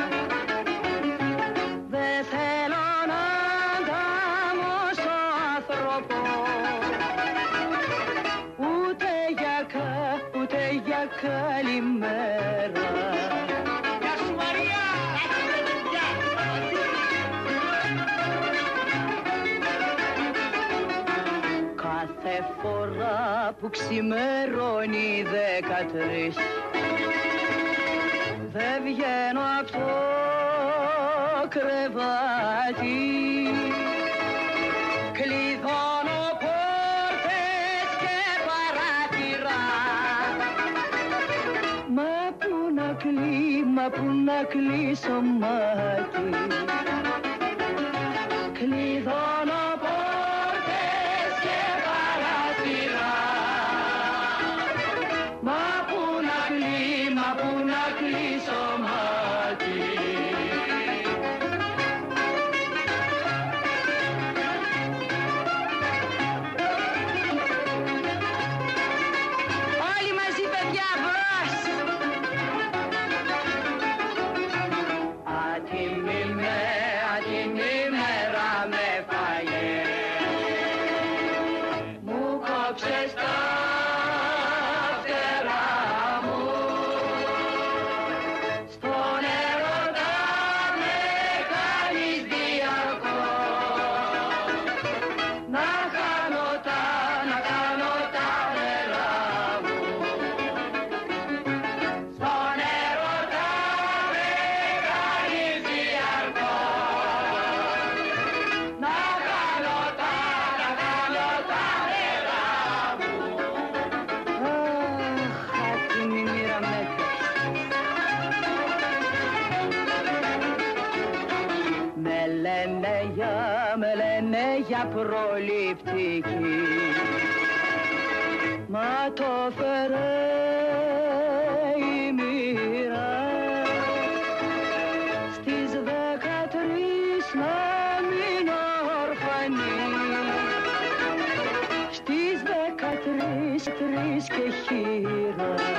Δεν θέλω να ανταμώσω άνθρωπο, ούτε για καλημέρα. Γεια σου Μαρία! Κάθε φορά που ξημερώνει 13, δεν βγαίνω απ' το κρεβάτι. Κλειδώνω πόρτες και παράθυρα, μα πού να κλείμω μα που να κλείσω μάτι. Κλειδώνω πόρτες και παράθυρα, μα που να κλείσω μάτι. Όλοι μαζί παιδιά, μπρος! Άτιμη μέρα με φάγε, μου κόψες τα φτερά μου, στον έρωτα με κάνεις διαρκώς, να χάνω τα νερά μου, στον έρωτα με κάνεις διαρκώς, να χάνω τα νερά μου. Αχ, άτιμη μοίρα με έκαψε. Με λένε για προληπτική, μα το φέρε η μοίρα στις 13 να μην ορφανεί, στις 13 3 και χείρα.